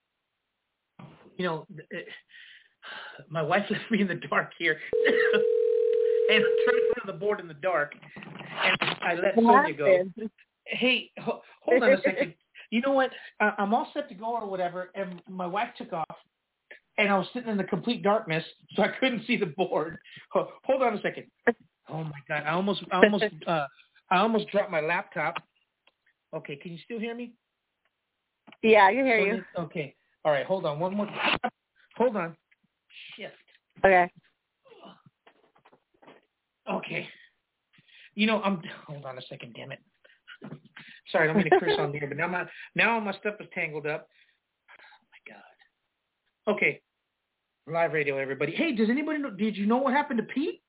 my wife left me in the dark here. And I'm trying to run the board in the dark. And I let Sonia go. Hey, hold on a second. You know what? I'm all set to go or whatever, and my wife took off, and I was sitting in the complete darkness, so I couldn't see the board. Hold on a second. Oh, my God. I almost dropped my laptop. Okay, can you still hear me? Yeah, I can hear you. Okay. All right, hold on. One more. Hold on. Shit. Okay. Okay. Hold on a second, damn it. Sorry, I don't mean to curse on there, but now my stuff is tangled up. Oh, my God. Okay. Live radio, everybody. Hey, does anybody know, did you know what happened to Pete?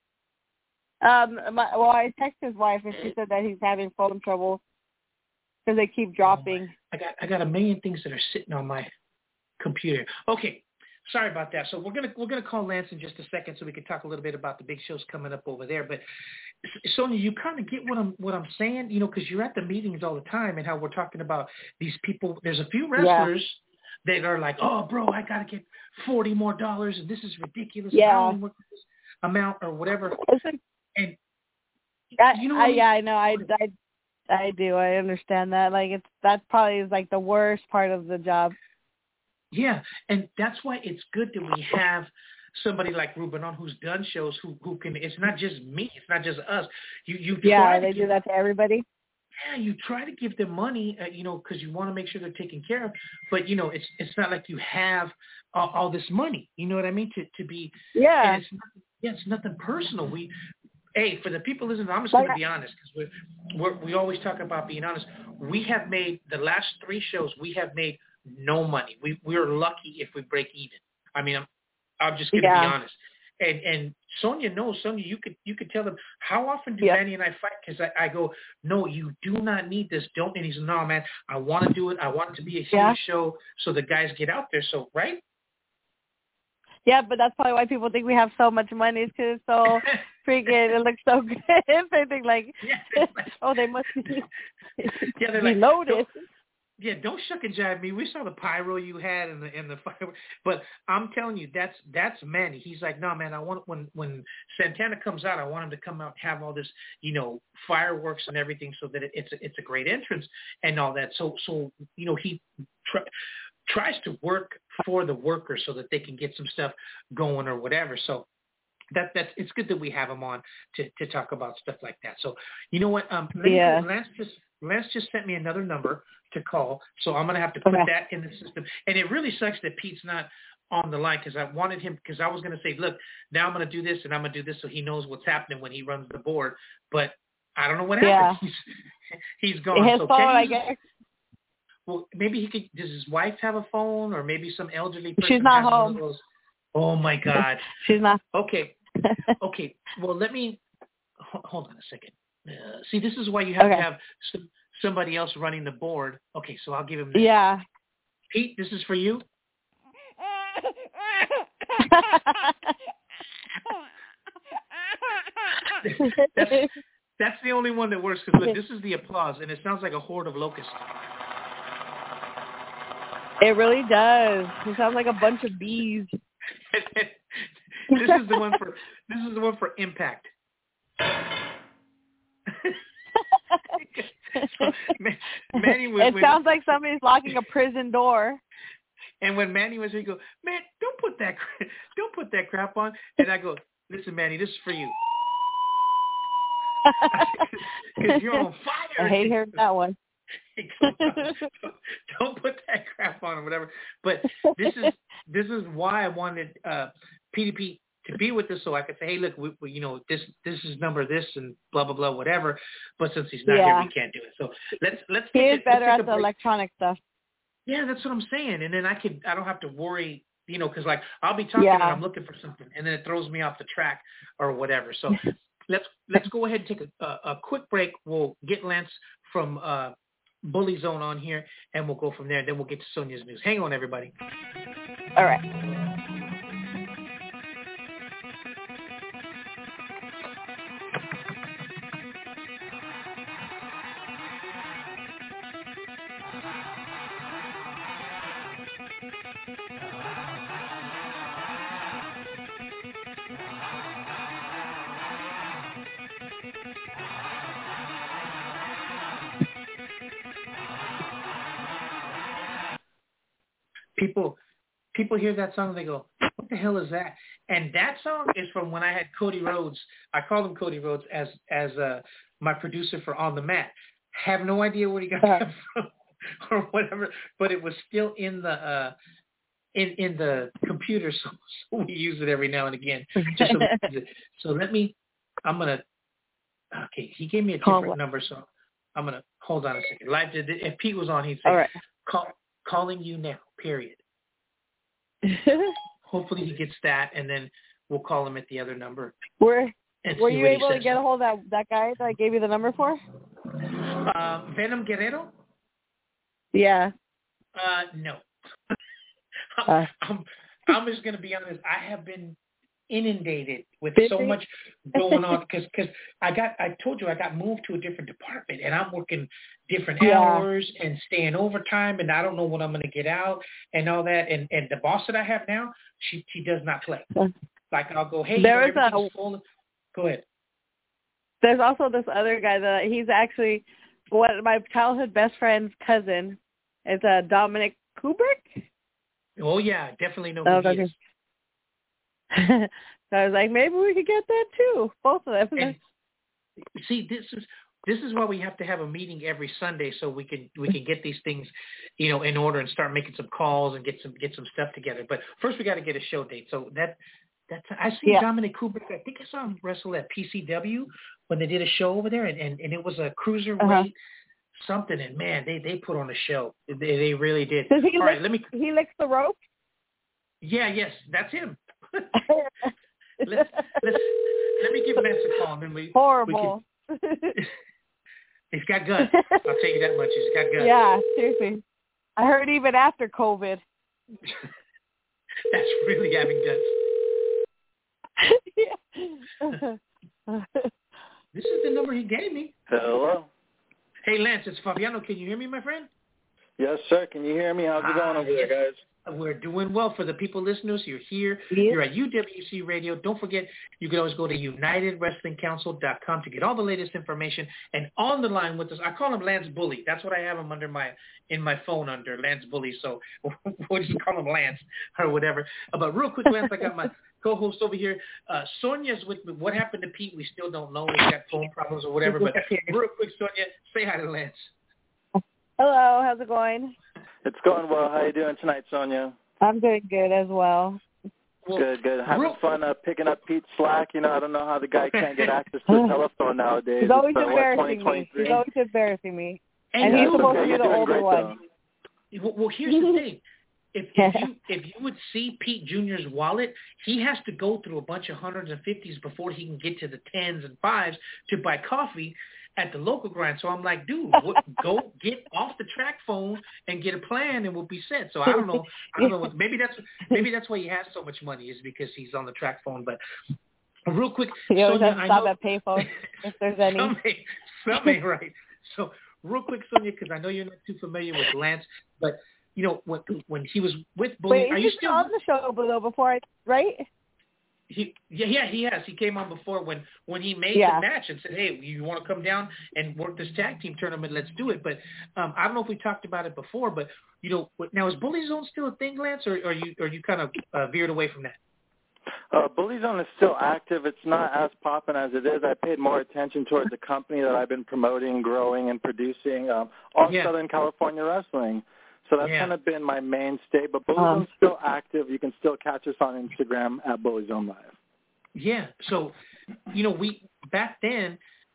I texted his wife, and she said that he's having phone trouble because they keep dropping. I got a million things that are sitting on my computer. Okay. Sorry about that. So we're gonna call Lance in just a second so we can talk a little bit about the big shows coming up over there. But Sonia, you kind of get what I'm saying, because you're at the meetings all the time and how we're talking about these people. There's a few wrestlers that are like, oh, bro, I gotta get $40 more, and this is ridiculous. Yeah. I only work this amount or whatever. And You know what I know. I do. I understand that. Like that probably is like the worst part of the job. Yeah, and that's why it's good that we have somebody like Ruben on who's done shows who can. It's not just me. It's not just us. You try to they do that to everybody. Yeah, you try to give them money, because you want to make sure they're taken care of. But it's not like you have all this money. You know what I mean? To be And it's nothing personal. For the people listening, I'm just going to be honest because we always talk about being honest. We have made the last 3 shows. We have made no money. We're lucky if we break even. I mean, I'm just going to be honest. And Sonia knows. Sonia, you could tell them, how often do Manny and I fight? Because I go, no, you do not need this. Don't. And he says, no, man, I want to do it. I want it to be a huge show so the guys get out there. So, right? Yeah, but that's probably why people think we have so much money, because it's so freaking, it looks so good. They think like, they must be they're loaded. Don't shuck and jive me. We saw the pyro you had and the fire, but I'm telling you, that's Manny. He's like, no, man, I want when Santana comes out, I want him to come out and have all this, fireworks and everything, so that it's a great entrance and all that. So he tries to work for the workers so that they can get some stuff going or whatever. So that's it's good that we have him on to talk about stuff like that. So you know what? Lance just sent me another number to call, so I'm going to have to put that in the system. And it really sucks that Pete's not on the line, because I wanted him, because I was going to say, look, now I'm going to do this and I'm going to do this so he knows what's happening when he runs the board. But I don't know what happened. He's gone. His so phone, I guess. Well, maybe he could. Does his wife have a phone, or maybe some elderly person? She's not has home. One of those? Oh my God. She's not. Okay. Well, let me hold on a second. See, this is why you have to have somebody else running the board. Okay, so I'll give him this. Yeah. Pete, this is for you. That's the only one that works, because look, this is the applause, and it sounds like a horde of locusts. It really does. It sounds like a bunch of bees. This is the one for impact. So, Manny was. It sounds like somebody's locking a prison door. And when Manny was here, he go, man, don't put that crap on. And I go, listen, Manny, this is for you. Because you're on fire. I hate hearing that one. Don't put that crap on or whatever. But this is why I wanted PDP to be with us, so I could say, hey, look, we this is number this and blah blah blah whatever. But since he's not here, we can't do it. So let's. He is better at the electronic stuff. Yeah, that's what I'm saying. And then I don't have to worry, because like I'll be talking and I'm looking for something, and then it throws me off the track or whatever. So let's go ahead and take a quick break. We'll get Lance from Bully Zone on here, and we'll go from there. Then we'll get to Sonia's news. Hang on, everybody. All right. People hear that song and they go, what the hell is that? And that song is from when I had Cody Rhodes. I called him Cody Rhodes as my producer for On the Mat. Have no idea where he got that from or whatever, but it was still in the in the computer, so we use it every now and again. Just so okay, he gave me a different number, so I'm going to hold on a second. Live, if Pete was on, he'd say, calling you now, period. Hopefully he gets that, and then we'll call him at the other number. Were you able to get a hold of that guy that I gave you the number for? Venom Guerrero? Yeah. No. I'm just going to be honest. I have been inundated with so much going on because I told you I got moved to a different department, and I'm working different hours and staying overtime, and I don't know when I'm going to get out and all that. And the boss that I have now, she does not play. Like I'll go, hey, everything's full. Go ahead. There's also this other guy that he's actually my childhood best friend's cousin. It's Dominic Kubrick. Oh yeah, definitely know who he is. So I was like, maybe we could get that too, both of them. And, see, this is why we have to have a meeting every Sunday so we can get these things, in order and start making some calls and get some stuff together. But first we got to get a show date. So that's I see Dominic Kubrick. I think I saw him wrestle at PCW when they did a show over there, and it was a cruiserweight something. And man, they put on a show. They really did. Does he All right, let me. He licks the rope. Yeah, yes, that's him. let me give Lance a call, and then we horrible. We can, he's got guts. I'll tell you that much. He's got guts. Yeah, seriously. I heard even after COVID. That's really having guts. This is the number he gave me. Hello. Hey, Lance, it's Fabiano. Can you hear me, my friend? Yes, sir. Can you hear me? How's it going over there, guys? We're doing well. For the people listeners, you're here. You're at UWC Radio. Don't forget, you can always go to UnitedWrestlingCouncil.com to get all the latest information. And on the line with us, I call him Lance Bully. That's what I have him in my phone under, Lance Bully. So we'll just call him Lance or whatever. But real quick, Lance, I got my co-host over here. Sonia's with me. What happened to Pete? We still don't know. He's got phone problems or whatever. But real quick, Sonia, say hi to Lance. Hello. How's it going? It's going well. How you doing tonight, Sonia? I'm doing good as well. Good. Having fun picking up Pete's slack. I don't know how the guy can't get access to a telephone nowadays. He's always embarrassing me. And he's supposed to be the older one. Well, here's the thing. If you would see Pete Jr.'s wallet, he has to go through a bunch of hundreds and fifties before he can get to the tens and fives to buy coffee at the local grind. So I'm like, dude, go get off the track phone and get a plan, and we'll be set. So I don't know. Maybe that's why he has so much money, is because he's on the track phone. But real quick, he always has to stop at payphone if there's any. Something right. So real quick, Sonia, because I know you're not too familiar with Lance, but when he was with Bully, are you still on the show though? Before right? He has. He came on before when he made the match and said, "Hey, you want to come down and work this tag team tournament? Let's do it." But I don't know if we talked about it before, but now is Bully Zone still a thing, Lance, or are you kind of veered away from that? Bully Zone is still active. It's not as popping as it is. I paid more attention towards the company that I've been promoting, growing, and producing, Southern California Wrestling. So that's kind of been my mainstay. But Bully Zone's still active. You can still catch us on Instagram at Bully Zone Live. Yeah. So, we back then,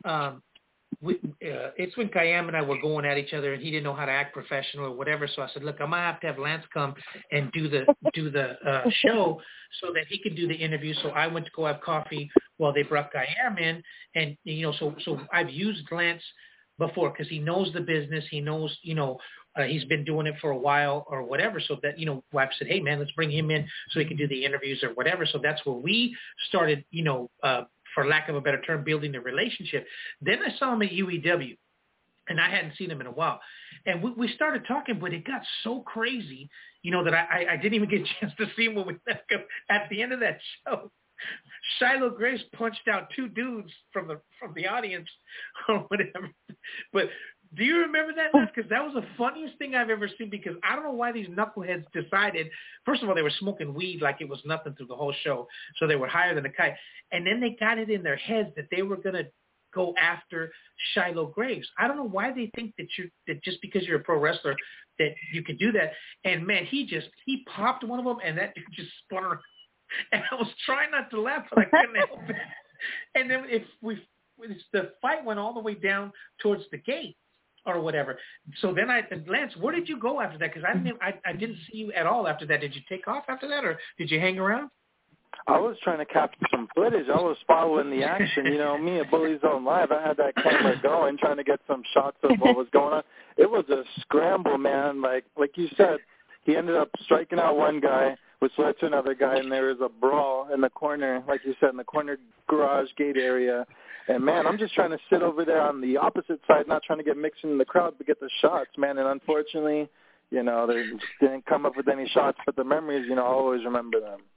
it's when Kayam and I were going at each other, and he didn't know how to act professional or whatever. So I said, look, I'm gonna have Lance come and do the show so that he can do the interview. So I went to go have coffee while they brought Kayam in, and so I've used Lance before because he knows the business. He knows, he's been doing it for a while or whatever. So that, I've said, hey, man, let's bring him in so he can do the interviews or whatever. So that's where we started, for lack of a better term, building the relationship. Then I saw him at UEW, and I hadn't seen him in a while. And we started talking, but it got so crazy, that I didn't even get a chance to see him when we left. At the end of that show, Shiloh Grace punched out two dudes from the audience or whatever. But do you remember that? Because that was the funniest thing I've ever seen, because I don't know why these knuckleheads decided, first of all, they were smoking weed like it was nothing through the whole show, so they were higher than a kite. And then they got it in their heads that they were going to go after Shiloh Graves. I don't know why they think that just because you're a pro wrestler that you can do that. And, man, he popped one of them, and that dude just spun around. And I was trying not to laugh, but I couldn't help it. And then the fight went all the way down towards the gate or whatever. So then Lance, where did you go after that? Because I didn't see you at all after that. Did you take off after that, or did you hang around? I was trying to capture some footage. I was following the action. Me at Bully Zone Live, I had that camera going, trying to get some shots of what was going on. It was a scramble, man. Like you said, he ended up striking out one guy, which led to another guy, and there was a brawl in the corner, like you said, in the corner garage gate area. And, man, I'm just trying to sit over there on the opposite side, not trying to get mixed in the crowd, but get the shots, man. And unfortunately, they didn't come up with any shots, but the memories, I'll always remember them.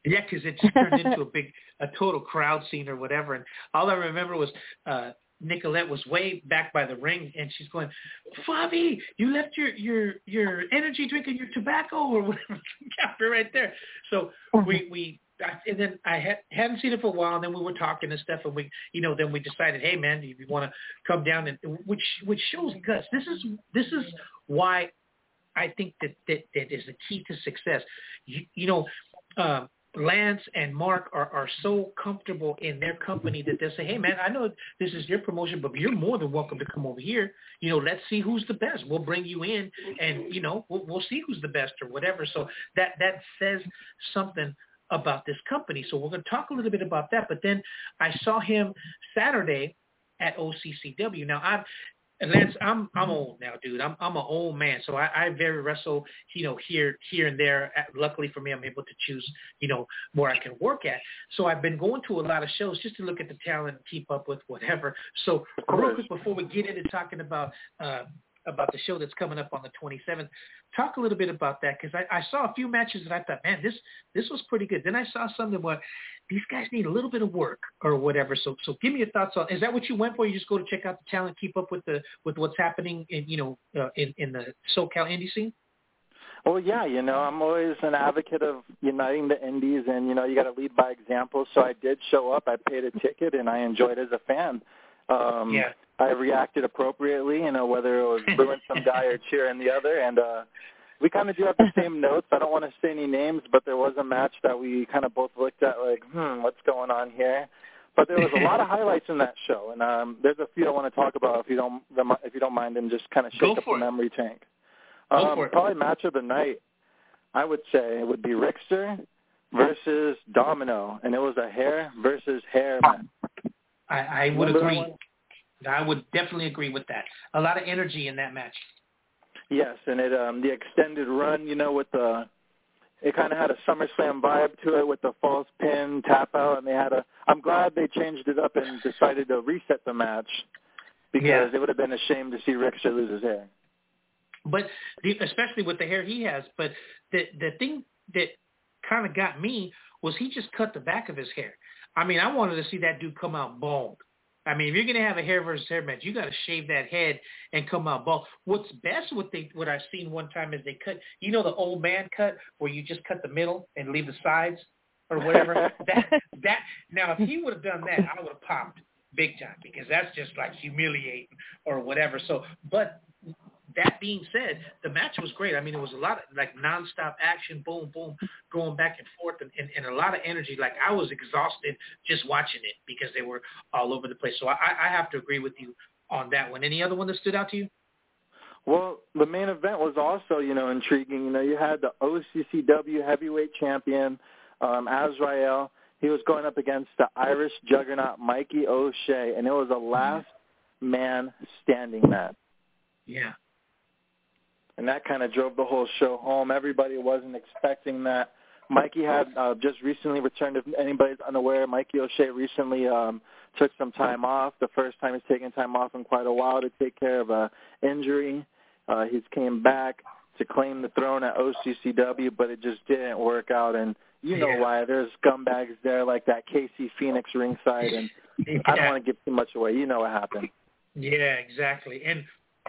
Yeah, because it just turned into a total crowd scene or whatever. And all I remember was Nicolette was way back by the ring, and she's going, "Fabi, you left your energy drink and your tobacco or whatever." Got her right there. So and then I hadn't seen it for a while, and then we were talking and stuff, and then we decided, hey man, if you want to come down, and which shows guts. This is why I think that is the key to success. Lance and Mark are so comfortable in their company that they'll say, hey, man, I know this is your promotion, but you're more than welcome to come over here. Let's see who's the best. We'll bring you in, and, we'll see who's the best or whatever. So that says something about this company. So we're going to talk a little bit about that. But then I saw him Saturday at OCCW. Now, Lance, I'm old now, dude. I'm an old man, so I very wrestle, here and there. Luckily for me, I'm able to choose, where I can work at. So I've been going to a lot of shows just to look at the talent and keep up with whatever. So real quick before we get into talking about the show that's coming up on the 27th, talk a little bit about that, because I saw a few matches and I thought, man, this was pretty good. Then I saw something where these guys need a little bit of work or whatever. So give me your thoughts on, is that what you went for? You just go to check out the talent, keep up with what's happening in in the SoCal indie scene? Well, yeah, I'm always an advocate of uniting the indies, and, you got to lead by example. So I did show up. I paid a ticket, and I enjoyed it as a fan. I reacted appropriately, whether it was booing some guy or cheering the other. And we kind of do have the same notes. I don't want to say any names, but there was a match that we kind of both looked at like, what's going on here? But there was a lot of highlights in that show, and there's a few I want to talk about if you don't mind, and just kind of shake up the memory tank. Probably match of the night, I would say, it would be Rickster versus Domino, and it was a hair versus hair match. I would agree. I would definitely agree with that. A lot of energy in that match. Yes, and it the extended run, with it kind of had a SummerSlam vibe to it with the false pin tap out, and I'm glad they changed it up and decided to reset the match, because it would have been a shame to see Rickster lose his hair. But especially with the hair he has. But the thing that kind of got me was he just cut the back of his hair. I mean, I wanted to see that dude come out bald. I mean, if you're going to have a hair versus hair match, you got to shave that head and come out bald. What's best, what I've seen one time is they cut, the old man cut where you just cut the middle and leave the sides or whatever. that now, if he would have done that, I would have popped big time, because that's just like humiliating or whatever. So, but that being said, the match was great. I mean, it was a lot of like nonstop action, boom, boom, going back and forth, and a lot of energy. Like, I was exhausted just watching it because they were all over the place. So I have to agree with you on that one. Any other one that stood out to you? Well, the main event was also, intriguing. You had the OCCW heavyweight champion, Azrael. He was going up against the Irish juggernaut, Mikey O'Shea, and it was a last man standing match. Yeah. And that kind of drove the whole show home. Everybody wasn't expecting that. Mikey had just recently returned. If anybody's unaware, Mikey O'Shea recently took some time off. The first time he's taken time off in quite a while to take care of an injury. He's came back to claim the throne at OCCW, but it just didn't work out. And you know why. There's scumbags there like that Casey Phoenix ringside, and I don't want to give too much away. You know what happened. Yeah, exactly. And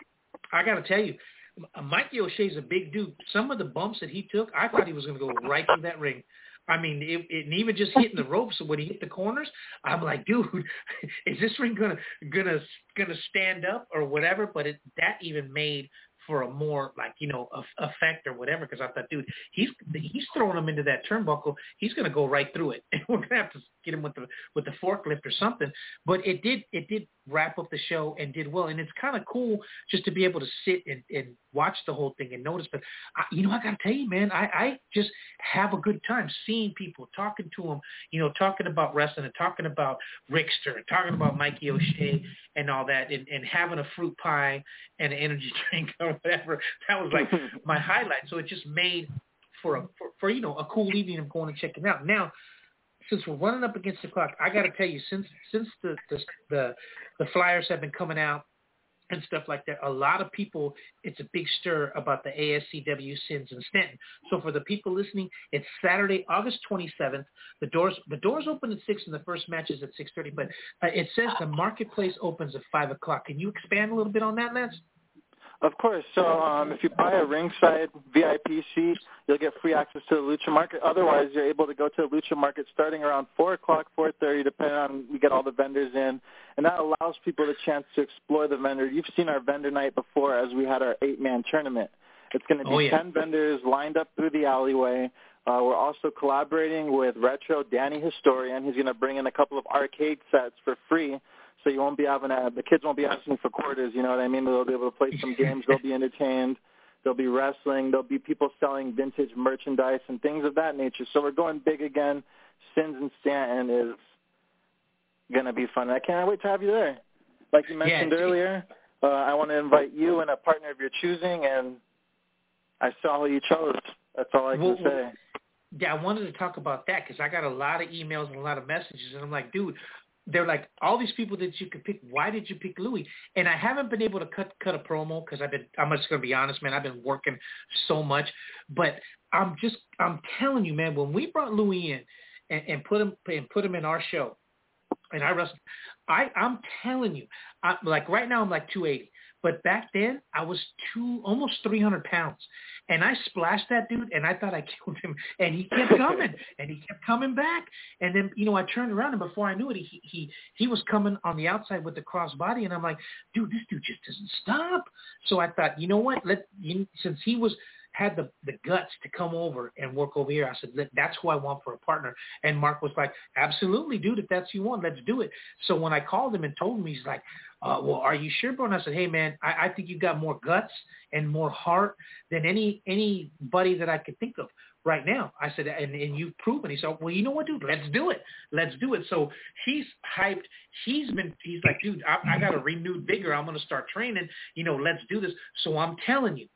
I got to tell you, Mikey O'Shea's a big dude. Some of the bumps that he took, I thought he was going to go right through that ring. I mean, and even just hitting the ropes when he hit the corners, I'm like, dude, is this ring gonna stand up or whatever? But that even made for a more effect or whatever, because I thought, dude, he's throwing him into that turnbuckle. He's going to go right through it, and we're going to have to get him with the forklift or something. But it did wrap up the show and did well, and it's kind of cool just to be able to sit and watch the whole thing and notice. But I got to tell you, man, I just have a good time seeing people, talking to them, talking about wrestling and talking about Rickster and talking about Mikey O'Shea and all that, and having a fruit pie and an energy drink or whatever. That was like my highlight. So it just made for a cool evening of going and checking out. Now, since we're running up against the clock, I got to tell you, since the flyers have been coming out and stuff like that. A lot of people, it's a big stir about the ASCW Sins in Stanton. So for the people listening, it's Saturday, August 27th. The doors open at 6 and the first match is at 6:30. But it says the marketplace opens at 5 o'clock. Can you expand a little bit on that, Lance? Of course. So if you buy a ringside VIP seat, you'll get free access to the Lucha Market. Otherwise, you're able to go to the Lucha Market starting around 4 o'clock, 4:30, depending on we get all the vendors in. And that allows people the chance to explore the vendor. You've seen our vendor night before as we had our 8-man tournament. It's going to be 10 vendors lined up through the alleyway. We're also collaborating with Retro Danny Historian. He's going to bring in a couple of arcade sets for free. So you won't be having the kids won't be asking for quarters, you know what I mean? They'll be able to play some games. They'll be entertained. There'll be wrestling. There'll be people selling vintage merchandise and things of that nature. So we're going big again. Sins in Stanton is going to be fun. I can't wait to have you there. Like you mentioned earlier, I want to invite you and a partner of your choosing, and I saw who you chose. That's all I can say. Yeah, I wanted to talk about that because I got a lot of emails and a lot of messages, and I'm like, dude, they're like, all these people that you could pick, why did you pick Louis? And I haven't been able to cut a promo because I'm just going to be honest, man, I've been working so much. But I'm telling you, man, when we brought Louis in and put him in our show, and I wrestled, I'm telling you, like right now I'm like 280. But back then, I was almost 300 pounds. And I splashed that dude, and I thought I killed him. And he kept coming, and he kept coming back. And then, I turned around, and before I knew it, he was coming on the outside with the crossbody. And I'm like, dude, this dude just doesn't stop. So I thought, you know what? Since he had the guts to come over and work over here, I said, that's who I want for a partner. And Mark was like, absolutely, dude, if that's who you want, let's do it. So when I called him and told him, he's like, well, are you sure, bro? And I said, hey, man, I think you got more guts and more heart than anybody that I could think of right now. I said, and you've proven. He said, well, you know what, dude, let's do it. Let's do it. So he's hyped. He's like, dude, I got a renewed vigor. I'm going to start training. Let's do this. So I'm telling you,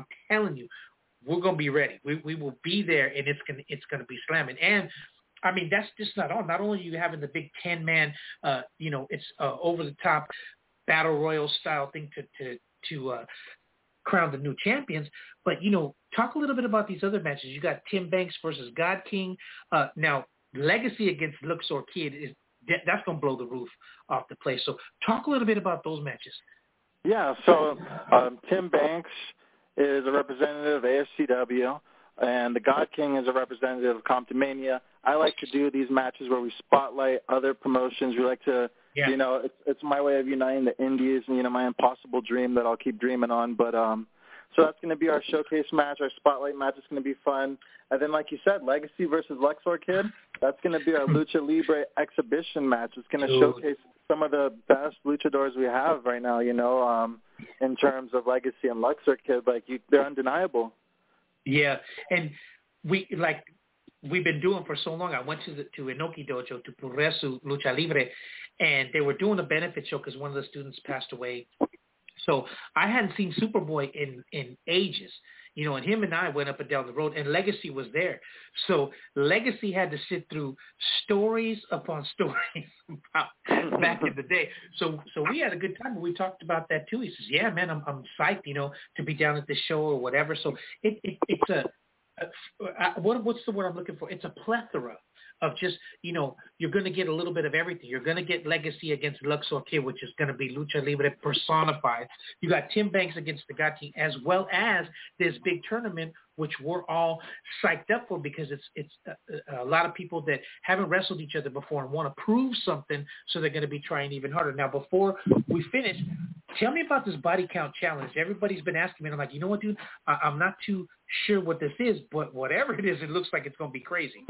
we're going to be ready. We will be there, and it's going to be slamming. And I mean, that's just not all. Not only are you having the big 10-man, it's over-the-top battle royal style thing to crown the new champions, but, talk a little bit about these other matches. You got Tim Banks versus God King. Now, Legacy against Luxor Kid, that's going to blow the roof off the place. So talk a little bit about those matches. Yeah, so Tim Banks is a representative of ASCW, and the God King is a representative of Comptomania. I like to do these matches where we spotlight other promotions. We like to, it's my way of uniting the indies and, my impossible dream that I'll keep dreaming on. But so that's going to be our showcase match, our spotlight match. It's going to be fun. And then, like you said, Legacy versus Luxor Kid, that's going to be our Lucha Libre exhibition match. It's going to showcase some of the best luchadors we have right now, in terms of Legacy and Luxor Kid. They're undeniable. Yeah, and we've been doing for so long. I went to Inoki Dojo, to Progreso Lucha Libre, and they were doing a benefit show because one of the students passed away. So I hadn't seen Superboy in ages, and him and I went up and down the road, and Legacy was there. So Legacy had to sit through stories upon stories about back in the day. So we had a good time. We talked about that too. He says, yeah, man, I'm psyched, to be down at the show or whatever. So it's what's the word I'm looking for? It's a plethora of just, you're going to get a little bit of everything. You're going to get Legacy against Luxor Kid, which is going to be Lucha Libre personified. You got Tim Banks against the God King, as well as this big tournament, which we're all psyched up for because it's a lot of people that haven't wrestled each other before and want to prove something, so they're going to be trying even harder. Now, before we finish, tell me about this body count challenge. Everybody's been asking me, and I'm like, you know what, dude? I'm not too sure what this is, but whatever it is, it looks like it's going to be crazy.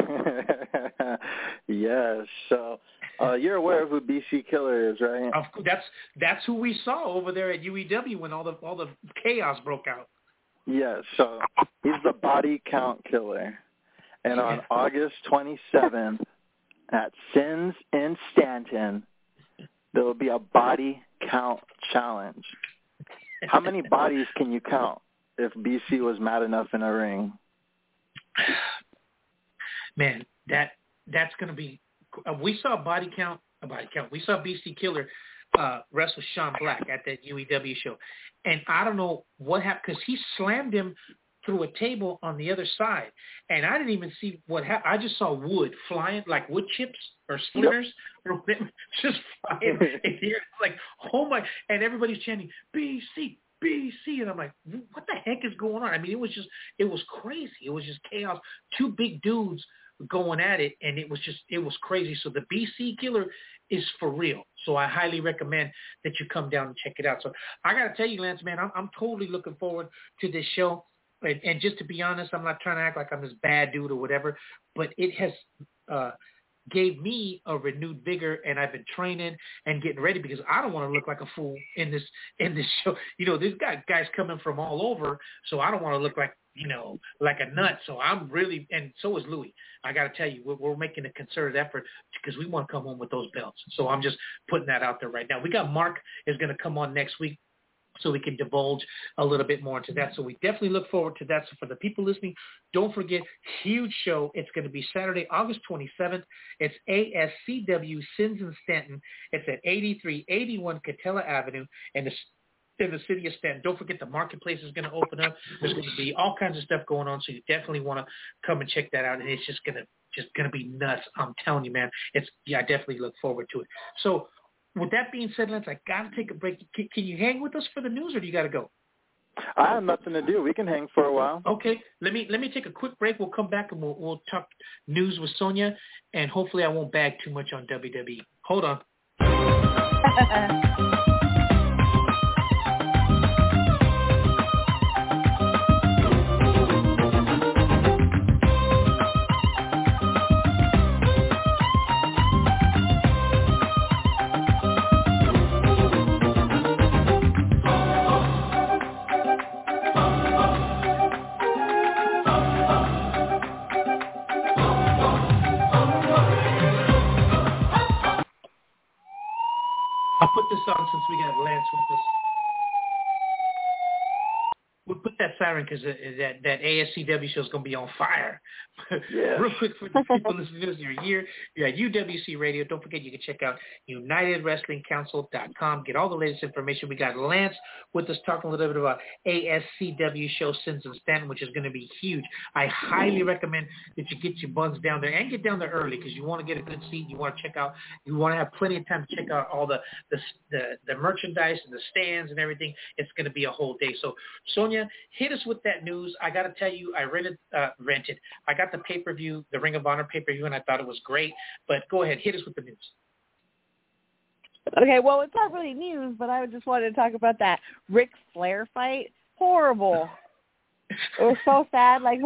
Yes. So you're aware of who BC Killer is, right? Of course, that's who we saw over there at UEW when all the chaos broke out. Yes. So he's the body count killer. And on August 27th at Sins in Stanton, there will be a body count challenge. How many bodies can you count if BC was mad enough in a ring? Man, that's going to be we saw a body count. We saw BC Killer wrestle Sean Black at that UEW show. And I don't know what happened because he slammed him through a table on the other side. And I didn't even see what happened. I just saw wood flying, like wood chips or splinters, just flying in here. Like, oh my, and everybody's chanting, BC, BC. And I'm like, what the heck is going on? I mean, it was crazy. It was just chaos. Two big dudes going at it, and it was crazy. So the BC Killer is for real. So I highly recommend that you come down and check it out. So I got to tell you, Lance, man, I'm totally looking forward to this show. And just to be honest, I'm not trying to act like I'm this bad dude or whatever, but it has gave me a renewed vigor, and I've been training and getting ready because I don't want to look like a fool in this show. You know, there's guys coming from all over, so I don't want to look like, you know, like a nut. So I'm really, and so is Louis. I got to tell you, we're making a concerted effort because we want to come home with those belts. So I'm just putting that out there right now. We got Mark is going to come on next week, so we can divulge a little bit more into that. So we definitely look forward to that. So for the people listening, don't forget, huge show. It's going to be Saturday, August 27th. It's ASCW Sins and Stanton. It's at 8381 Catella Avenue in the city of Stanton. Don't forget the marketplace is going to open up. There's going to be all kinds of stuff going on, so you definitely want to come and check that out. And it's just going to be nuts. I'm telling you, man. I definitely look forward to it. So with that being said, Lance, I got to take a break. Can you hang with us for the news, or do you got to go? I have nothing to do. We can hang for a while. Okay. Let me take a quick break. We'll come back and we'll talk news with Sonia, and hopefully I won't bag too much on WWE. Hold on. I'll put this on since we got Lance with us. We'll put that siren because that ASCW show is going to be on fire. Yeah. Real quick for the people listening to this, you're here. You're at UWC Radio. Don't forget you can check out UnitedWrestlingCouncil.com. Get all the latest information. We got Lance with us talking a little bit about ASCW show Sins and Stanton, which is going to be huge. I highly recommend that you get your buns down there and get down there early because you want to get a good seat. You want to check out. You want to have plenty of time to check out all the merchandise and the stands and everything. It's going to be a whole day. So Sonia, hit us with that news. I got to tell you, I rented. I got the pay-per-view, the Ring of Honor pay-per-view, and I thought it was great. But go ahead, hit us with the news. Okay, well, it's not really news, but I just wanted to talk about that Ric Flair fight. Horrible. It was so sad. Like,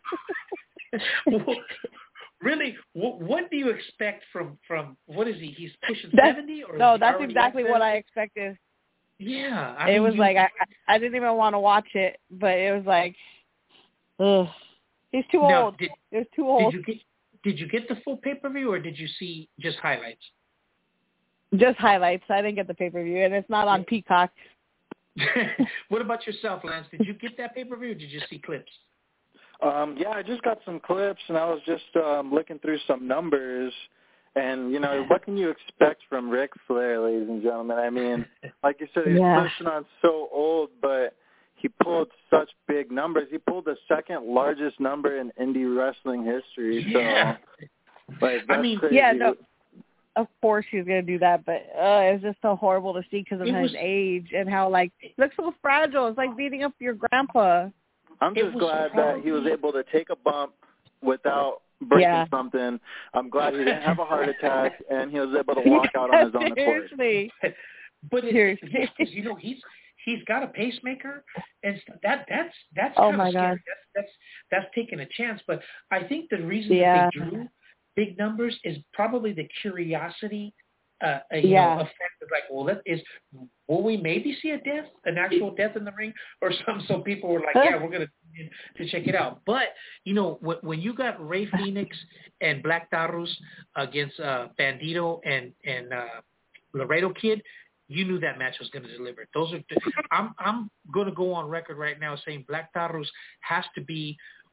really, what do you expect from what is he? He's pushing 70? Or no, that's exactly what I expected. Yeah. It was like, I didn't even want to watch it, but it was like, ugh. He's too old. It was too old. Did you get the full pay-per-view, or did you see just highlights? Just highlights. I didn't get the pay-per-view, and it's not on Peacock. What about yourself, Lance? Did you get that pay-per-view, or did you just see clips? Yeah, I just got some clips, and I was just looking through some numbers. And, you know, what can you expect from Ric Flair, ladies and gentlemen? I mean, like you said, he's pushing on so old, but he pulled such big numbers. He pulled the second largest number in indie wrestling history. Yeah. So, like, that's crazy. Yeah, no, of course he's going to do that, but it's just so horrible to see because of his age and how, like, he looks so fragile. It's like beating up your grandpa. I'm just glad that he was able to take a bump without breaking something. I'm glad he didn't have a heart attack, and he was able to walk out on his own accord. Seriously. But because, you know, he's got a pacemaker, and that's oh kind of scary. God. That's taking a chance. But I think the reason that they drew big numbers is probably the curiosity. You know, effect of like, will we maybe see an actual death in the ring, or some? So people were like, yeah, we're gonna to check it out. But you know, when you got Rey Fenix and Black Taurus against Bandito and Laredo Kid, you knew that match was going to deliver. Those are. I'm going to go on record right now saying Black Taurus has to be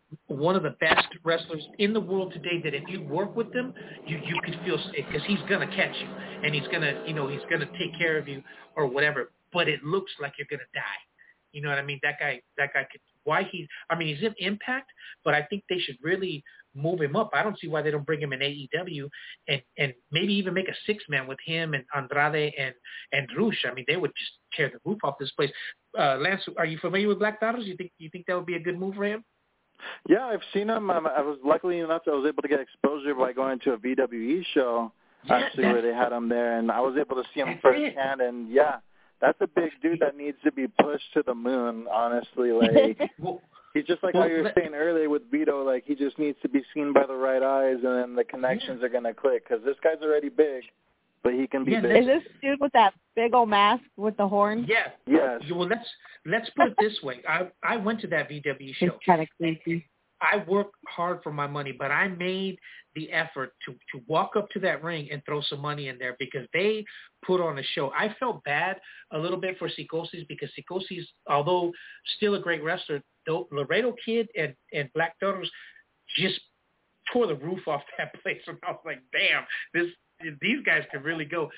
one of the best wrestlers in the world today that if you work with him, you could feel safe because he's going to catch you and he's going to, he's going to take care of you or whatever. But it looks like you're going to die. You know what I mean? That guy could, he's in Impact, but I think they should really move him up. I don't see why they don't bring him in AEW and maybe even make a 6-man with him and Andrade and Rush. I mean, they would just tear the roof off this place. Lance, are you familiar with Black Taurus? You think that would be a good move for him? Yeah, I've seen him. I was lucky enough that I was able to get exposure by going to a VWE show, where they had him there, and I was able to see him firsthand. And yeah, that's a big dude that needs to be pushed to the moon. Honestly, like he's just like how you were saying earlier with Vito. Like he just needs to be seen by the right eyes, and then the connections are gonna click. Because this guy's already big, but he can be big. Is this dude with that big old mask with the horn? Yeah. Yes. Well, let's put it this way. I went to that VW show. It's kind of creepy. I worked hard for my money, but I made the effort to walk up to that ring and throw some money in there because they put on a show. I felt bad a little bit for Psicosis because Psicosis, although still a great wrestler, Laredo Kid and Black Taurus just tore the roof off that place. And I was like, damn, these guys can really go.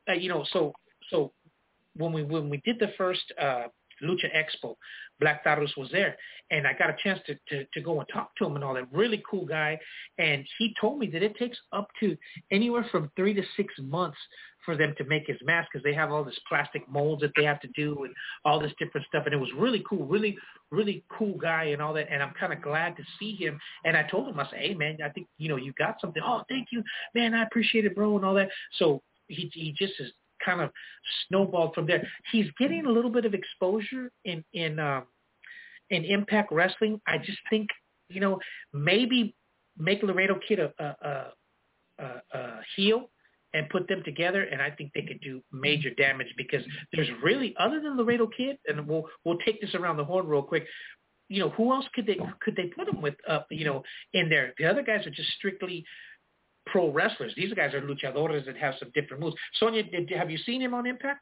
So when we did the first Lucha Expo, Black Taurus was there, and I got a chance to go and talk to him and all that. Really cool guy, and he told me that it takes up to anywhere from 3 to 6 months for them to make his mask because they have all this plastic molds that they have to do and all this different stuff. And it was really cool, really, really cool guy and all that. And I'm kind of glad to see him. And I told him, I said, hey, man, I think, you got something. Oh, thank you, man. I appreciate it, bro, and all that. So he just is kind of snowballed from there. He's getting a little bit of exposure in Impact Wrestling. I just think, maybe make Laredo Kid a heel and put them together, and I think they could do major damage because there's really, other than Laredo Kid, and we'll take this around the horn real quick. Who else could they put him with? In there, the other guys are just strictly pro wrestlers. These guys are luchadores that have some different moves. Sonia, have you seen him on Impact?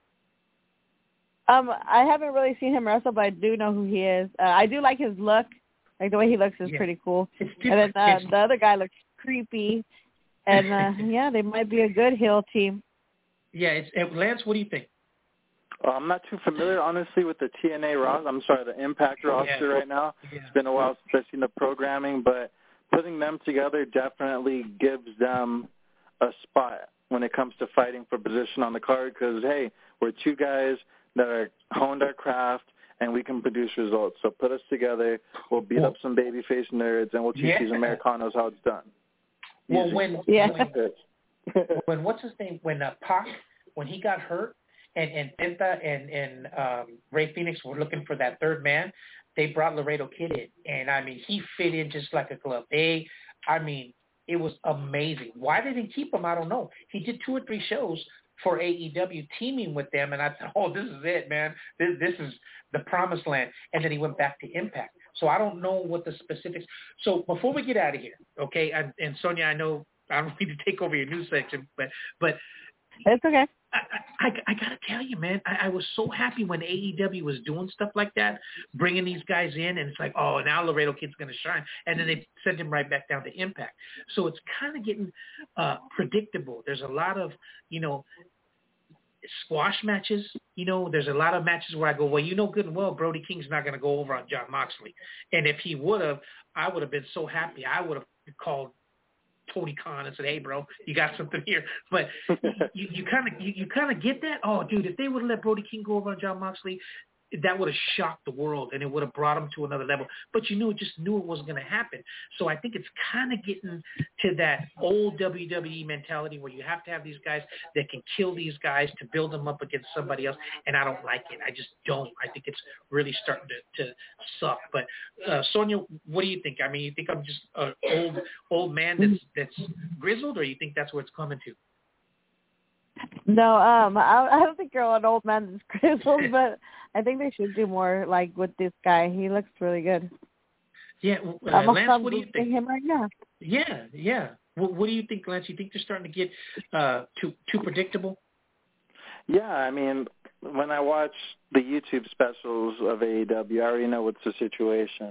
I haven't really seen him wrestle, but I do know who he is. I do like his look. Like the way he looks is pretty cool. And then the other guy looks creepy. And they might be a good heel team. Yeah, Lance, what do you think? I'm not too familiar, honestly, with the TNA roster. I'm sorry, the Impact roster right now. Yeah. It's been a while since I've seen the programming, but putting them together definitely gives them a spot when it comes to fighting for position on the card because, hey, we're two guys that are honed our craft and we can produce results. So put us together, we'll beat up some babyface nerds, and we'll teach these Americanos how it's done. Well, when what's his name? When Pac, when he got hurt, and Penta and Rey Fénix were looking for that third man, they brought Laredo Kid in, and he fit in just like a glove. It was amazing. Why they didn't keep him, I don't know. He did 2 or 3 shows for AEW teaming with them, and I thought, oh, this is it, man. This is the promised land. And then he went back to Impact. So I don't know what the specifics. So before we get out of here, okay, and Sonia, I know I don't need to take over your news section, but it's okay. I got to tell you, man, I was so happy when AEW was doing stuff like that, bringing these guys in, and it's like, oh, now Laredo Kid's going to shine. And then they send him right back down to Impact. So it's kind of getting predictable. There's a lot of, squash matches. There's a lot of matches where I go, well, good and well, Brody King's not going to go over on Jon Moxley. And if he would have, I would have been so happy. I would have called Tony Khan and said, hey, bro, you got something here. But you kind of get that. Oh, dude, if they would have let Brody King go over on Jon Moxley, that would have shocked the world and it would have brought him to another level. But just knew it wasn't going to happen. So I think it's kind of getting to that old WWE mentality where you have to have these guys that can kill these guys to build them up against somebody else. And I don't like it. I just don't. I think it's really starting to suck. But Sonia, what do you think? You think I'm just an old man that's grizzled, or you think that's where it's coming to? No, I don't think you're an old man that's grizzled, but I think they should do more like with this guy. He looks really good. Yeah, Lance, what do you think? Him right now. Yeah. What do you think, Lance? You think they're starting to get too predictable? Yeah, when I watch the YouTube specials of AEW, I already know what's the situation.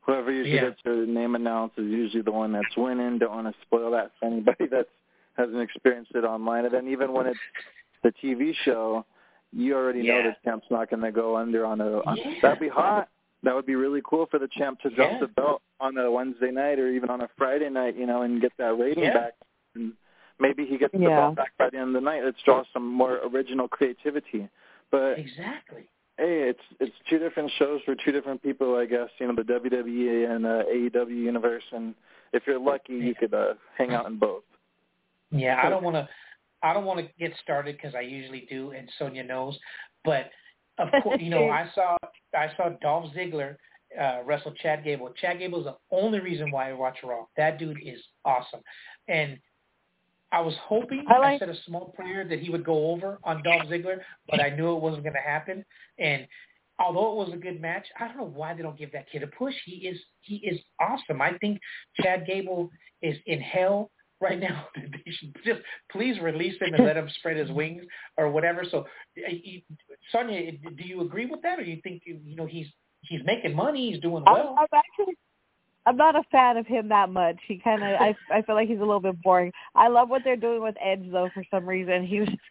Whoever usually gets their name announced is usually the one that's winning. Don't want to spoil that for anybody that hasn't experienced it online. And then even when it's the TV show, you already know the champ's not going to go under on a. That'd be hot. That would be really cool for the champ to drop the belt on a Wednesday night or even on a Friday night, you know, and get that rating back. And maybe he gets the belt back by the end of the night. Let's draw some more original creativity. But exactly. Hey, it's two different shows for two different people, I guess. You know, the WWE and AEW universe, and if you're lucky, you could hang out in both. Yeah, I don't want to get started because I usually do, and Sonia knows. But of course, you know, I saw Dolph Ziggler wrestle Chad Gable. Chad Gable is the only reason why I watch Raw. That dude is awesome, and I was hoping, I said a small prayer that he would go over on Dolph Ziggler, but I knew it wasn't going to happen. And although it was a good match, I don't know why they don't give that kid a push. He is awesome. I think Chad Gable is in hell right now. They should just please release him and let him spread his wings or whatever. So, Sonia, do you agree with that, or you think you know he's making money, he's doing well? I'm not a fan of him that much. He kind of, I feel like he's a little bit boring. I love what they're doing with Edge, though, for some reason.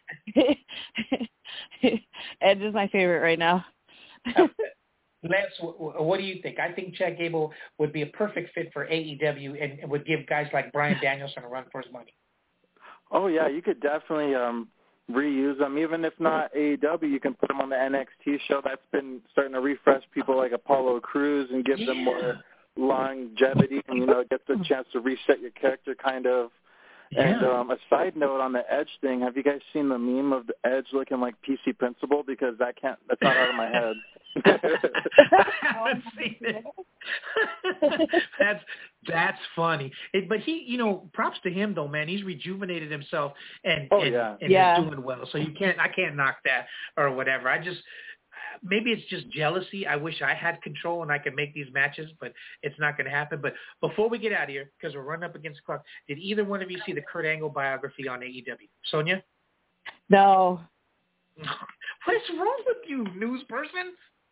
Edge is my favorite right now. Lance, what do you think? I think Chad Gable would be a perfect fit for AEW and would give guys like Bryan Danielson a run for his money. Oh, yeah, you could definitely reuse them. Even if not AEW, you can put them on the NXT show. That's been starting to refresh people like Apollo Crews and give them more longevity, and you know, it gets a chance to reset your character kind of. And a side note on the Edge thing, have you guys seen the meme of the Edge looking like PC Principal? Because that's not out of my head. I haven't seen it. That's funny. But he, you know, props to him though, man. He's rejuvenated himself and is doing well. So I can't knock that or whatever. Maybe it's just jealousy. I wish I had control and I could make these matches, but it's not going to happen. But before we get out of here, because we're running up against the clock, did either one of you see the Kurt Angle biography on AEW? Sonia? No. What is wrong with you, news person?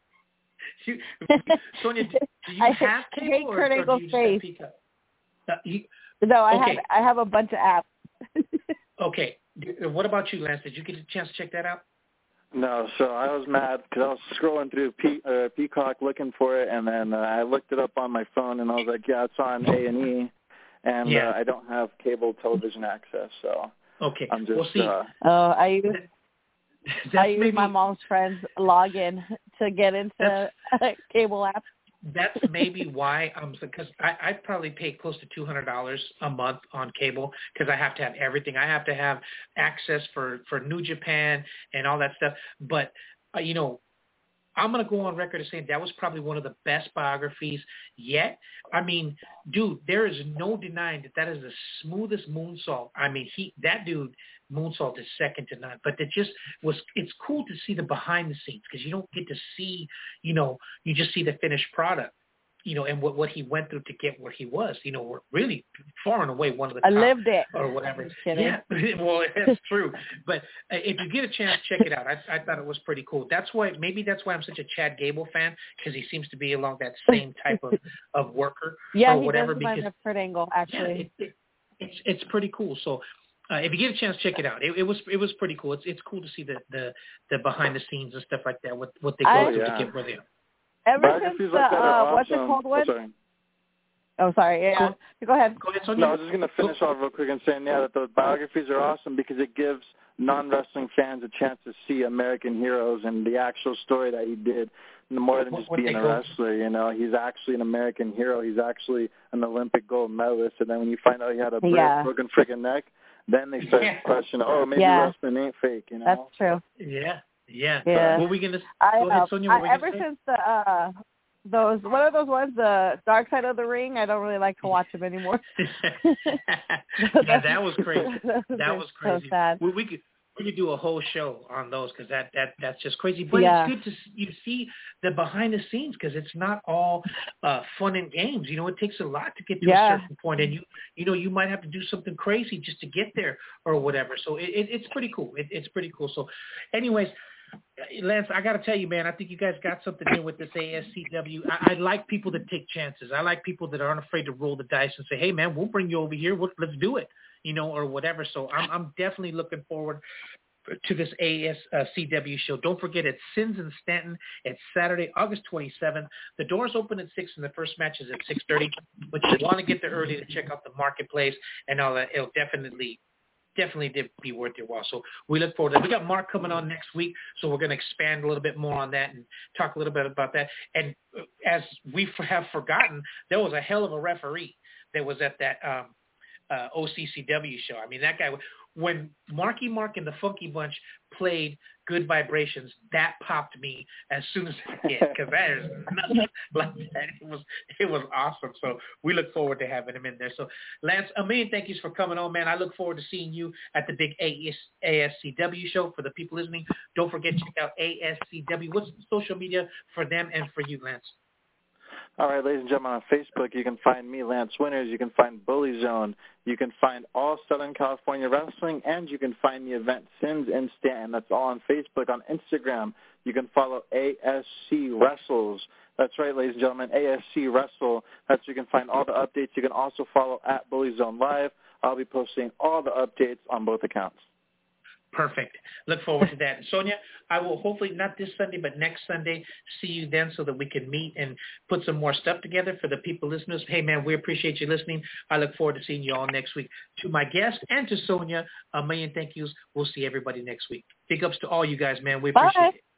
Sonia, do you have cable or do you just have Peacock? I have a bunch of apps. Okay. What about you, Lance? Did you get a chance to check that out? No, so I was mad because I was scrolling through Peacock looking for it, and then I looked it up on my phone, and I was like, yeah, it's on A&E, and I don't have cable television access, so I'm just... I use my mom's friend's login to get into cable apps. That's maybe why because I probably pay close to $200 a month on cable because I have to have everything. I have to have access for New Japan and all that stuff. But you know, I'm gonna go on record as saying that was probably one of the best biographies yet. I mean, dude, there is no denying that is the smoothest moonsault. I mean, that dude moonsault is second to none. But it's cool to see the behind the scenes because you don't get to see, you know, you just see the finished product, you know, and what he went through to get where he was. You know, we're really far and away one of the top. I lived it. Or whatever. Yeah, well, that's true. But if you get a chance, check it out. I thought it was pretty cool. Maybe that's why I'm such a Chad Gable fan because he seems to be along that same type of worker or whatever. Yeah, he does Kurt Angle, actually. Yeah, it's pretty cool. So if you get a chance, check it out. It was pretty cool. It's cool to see the behind the scenes and stuff like that. What they go through to get where they are. Ever since the what's it called one? Oh, sorry. Yeah. Go ahead. No, I was just going to finish off real quick and saying, that those biographies are awesome because it gives non-wrestling fans a chance to see American heroes and the actual story that he did, more than just being a wrestler. You know, he's actually an American hero. He's actually an Olympic gold medalist. And then when you find out he had a broken freaking neck, then they start questioning, maybe wrestling ain't fake. You know, that's true. Yeah. What are we going to go ahead, Sonia? Ever since what are those ones? The Dark Side of the Ring. I don't really like to watch them anymore. Yeah, that was crazy. That was crazy. So sad. We could do a whole show on those because that's just crazy. But it's good to you see the behind the scenes because it's not all fun and games. You know, it takes a lot to get to a certain point, and you know you might have to do something crazy just to get there or whatever. So it's pretty cool. It's pretty cool. So, anyways. Lance, I got to tell you, man, I think you guys got something here with this ASCW. I like people that take chances. I like people that aren't afraid to roll the dice and say, hey, man, we'll bring you over here. Let's do it, or whatever. So I'm definitely looking forward to this ASCW show. Don't forget, it's Sins in Stanton. It's Saturday, August 27th. The doors open at 6 and the first match is at 6:30. But you want to get there early to check out the marketplace and all that. It'll definitely be worth your while. So we look forward to that. We got Mark coming on next week, so we're going to expand a little bit more on that and talk a little bit about that. And as we have forgotten, there was a hell of a referee that was at that OCCW show. I mean, that guy, when Marky Mark and the Funky Bunch played Good Vibrations, that popped me as soon as I did, because that is nothing like that. It was awesome. So we look forward to having him in there. So Lance, a million thank yous for coming on, man. I look forward to seeing you at the big ASCW show. For the people listening, don't forget to check out ASCW. What's social media for them and for you, Lance? All right, ladies and gentlemen, on Facebook, you can find me, Lance Winters. You can find Bully Zone. You can find all Southern California wrestling, and you can find the event Sins in Stanton. That's all on Facebook. On Instagram, you can follow ASC Wrestles. That's right, ladies and gentlemen, ASC Wrestle. That's where you can find all the updates. You can also follow at Bully Zone Live. I'll be posting all the updates on both accounts. Perfect. Look forward to that. And Sonia, I will hopefully not this Sunday, but next Sunday, see you then so that we can meet and put some more stuff together for the people listeners. Hey, man, we appreciate you listening. I look forward to seeing you all next week. To my guest and to Sonia, a million thank yous. We'll see everybody next week. Big ups to all you guys, man. We appreciate it.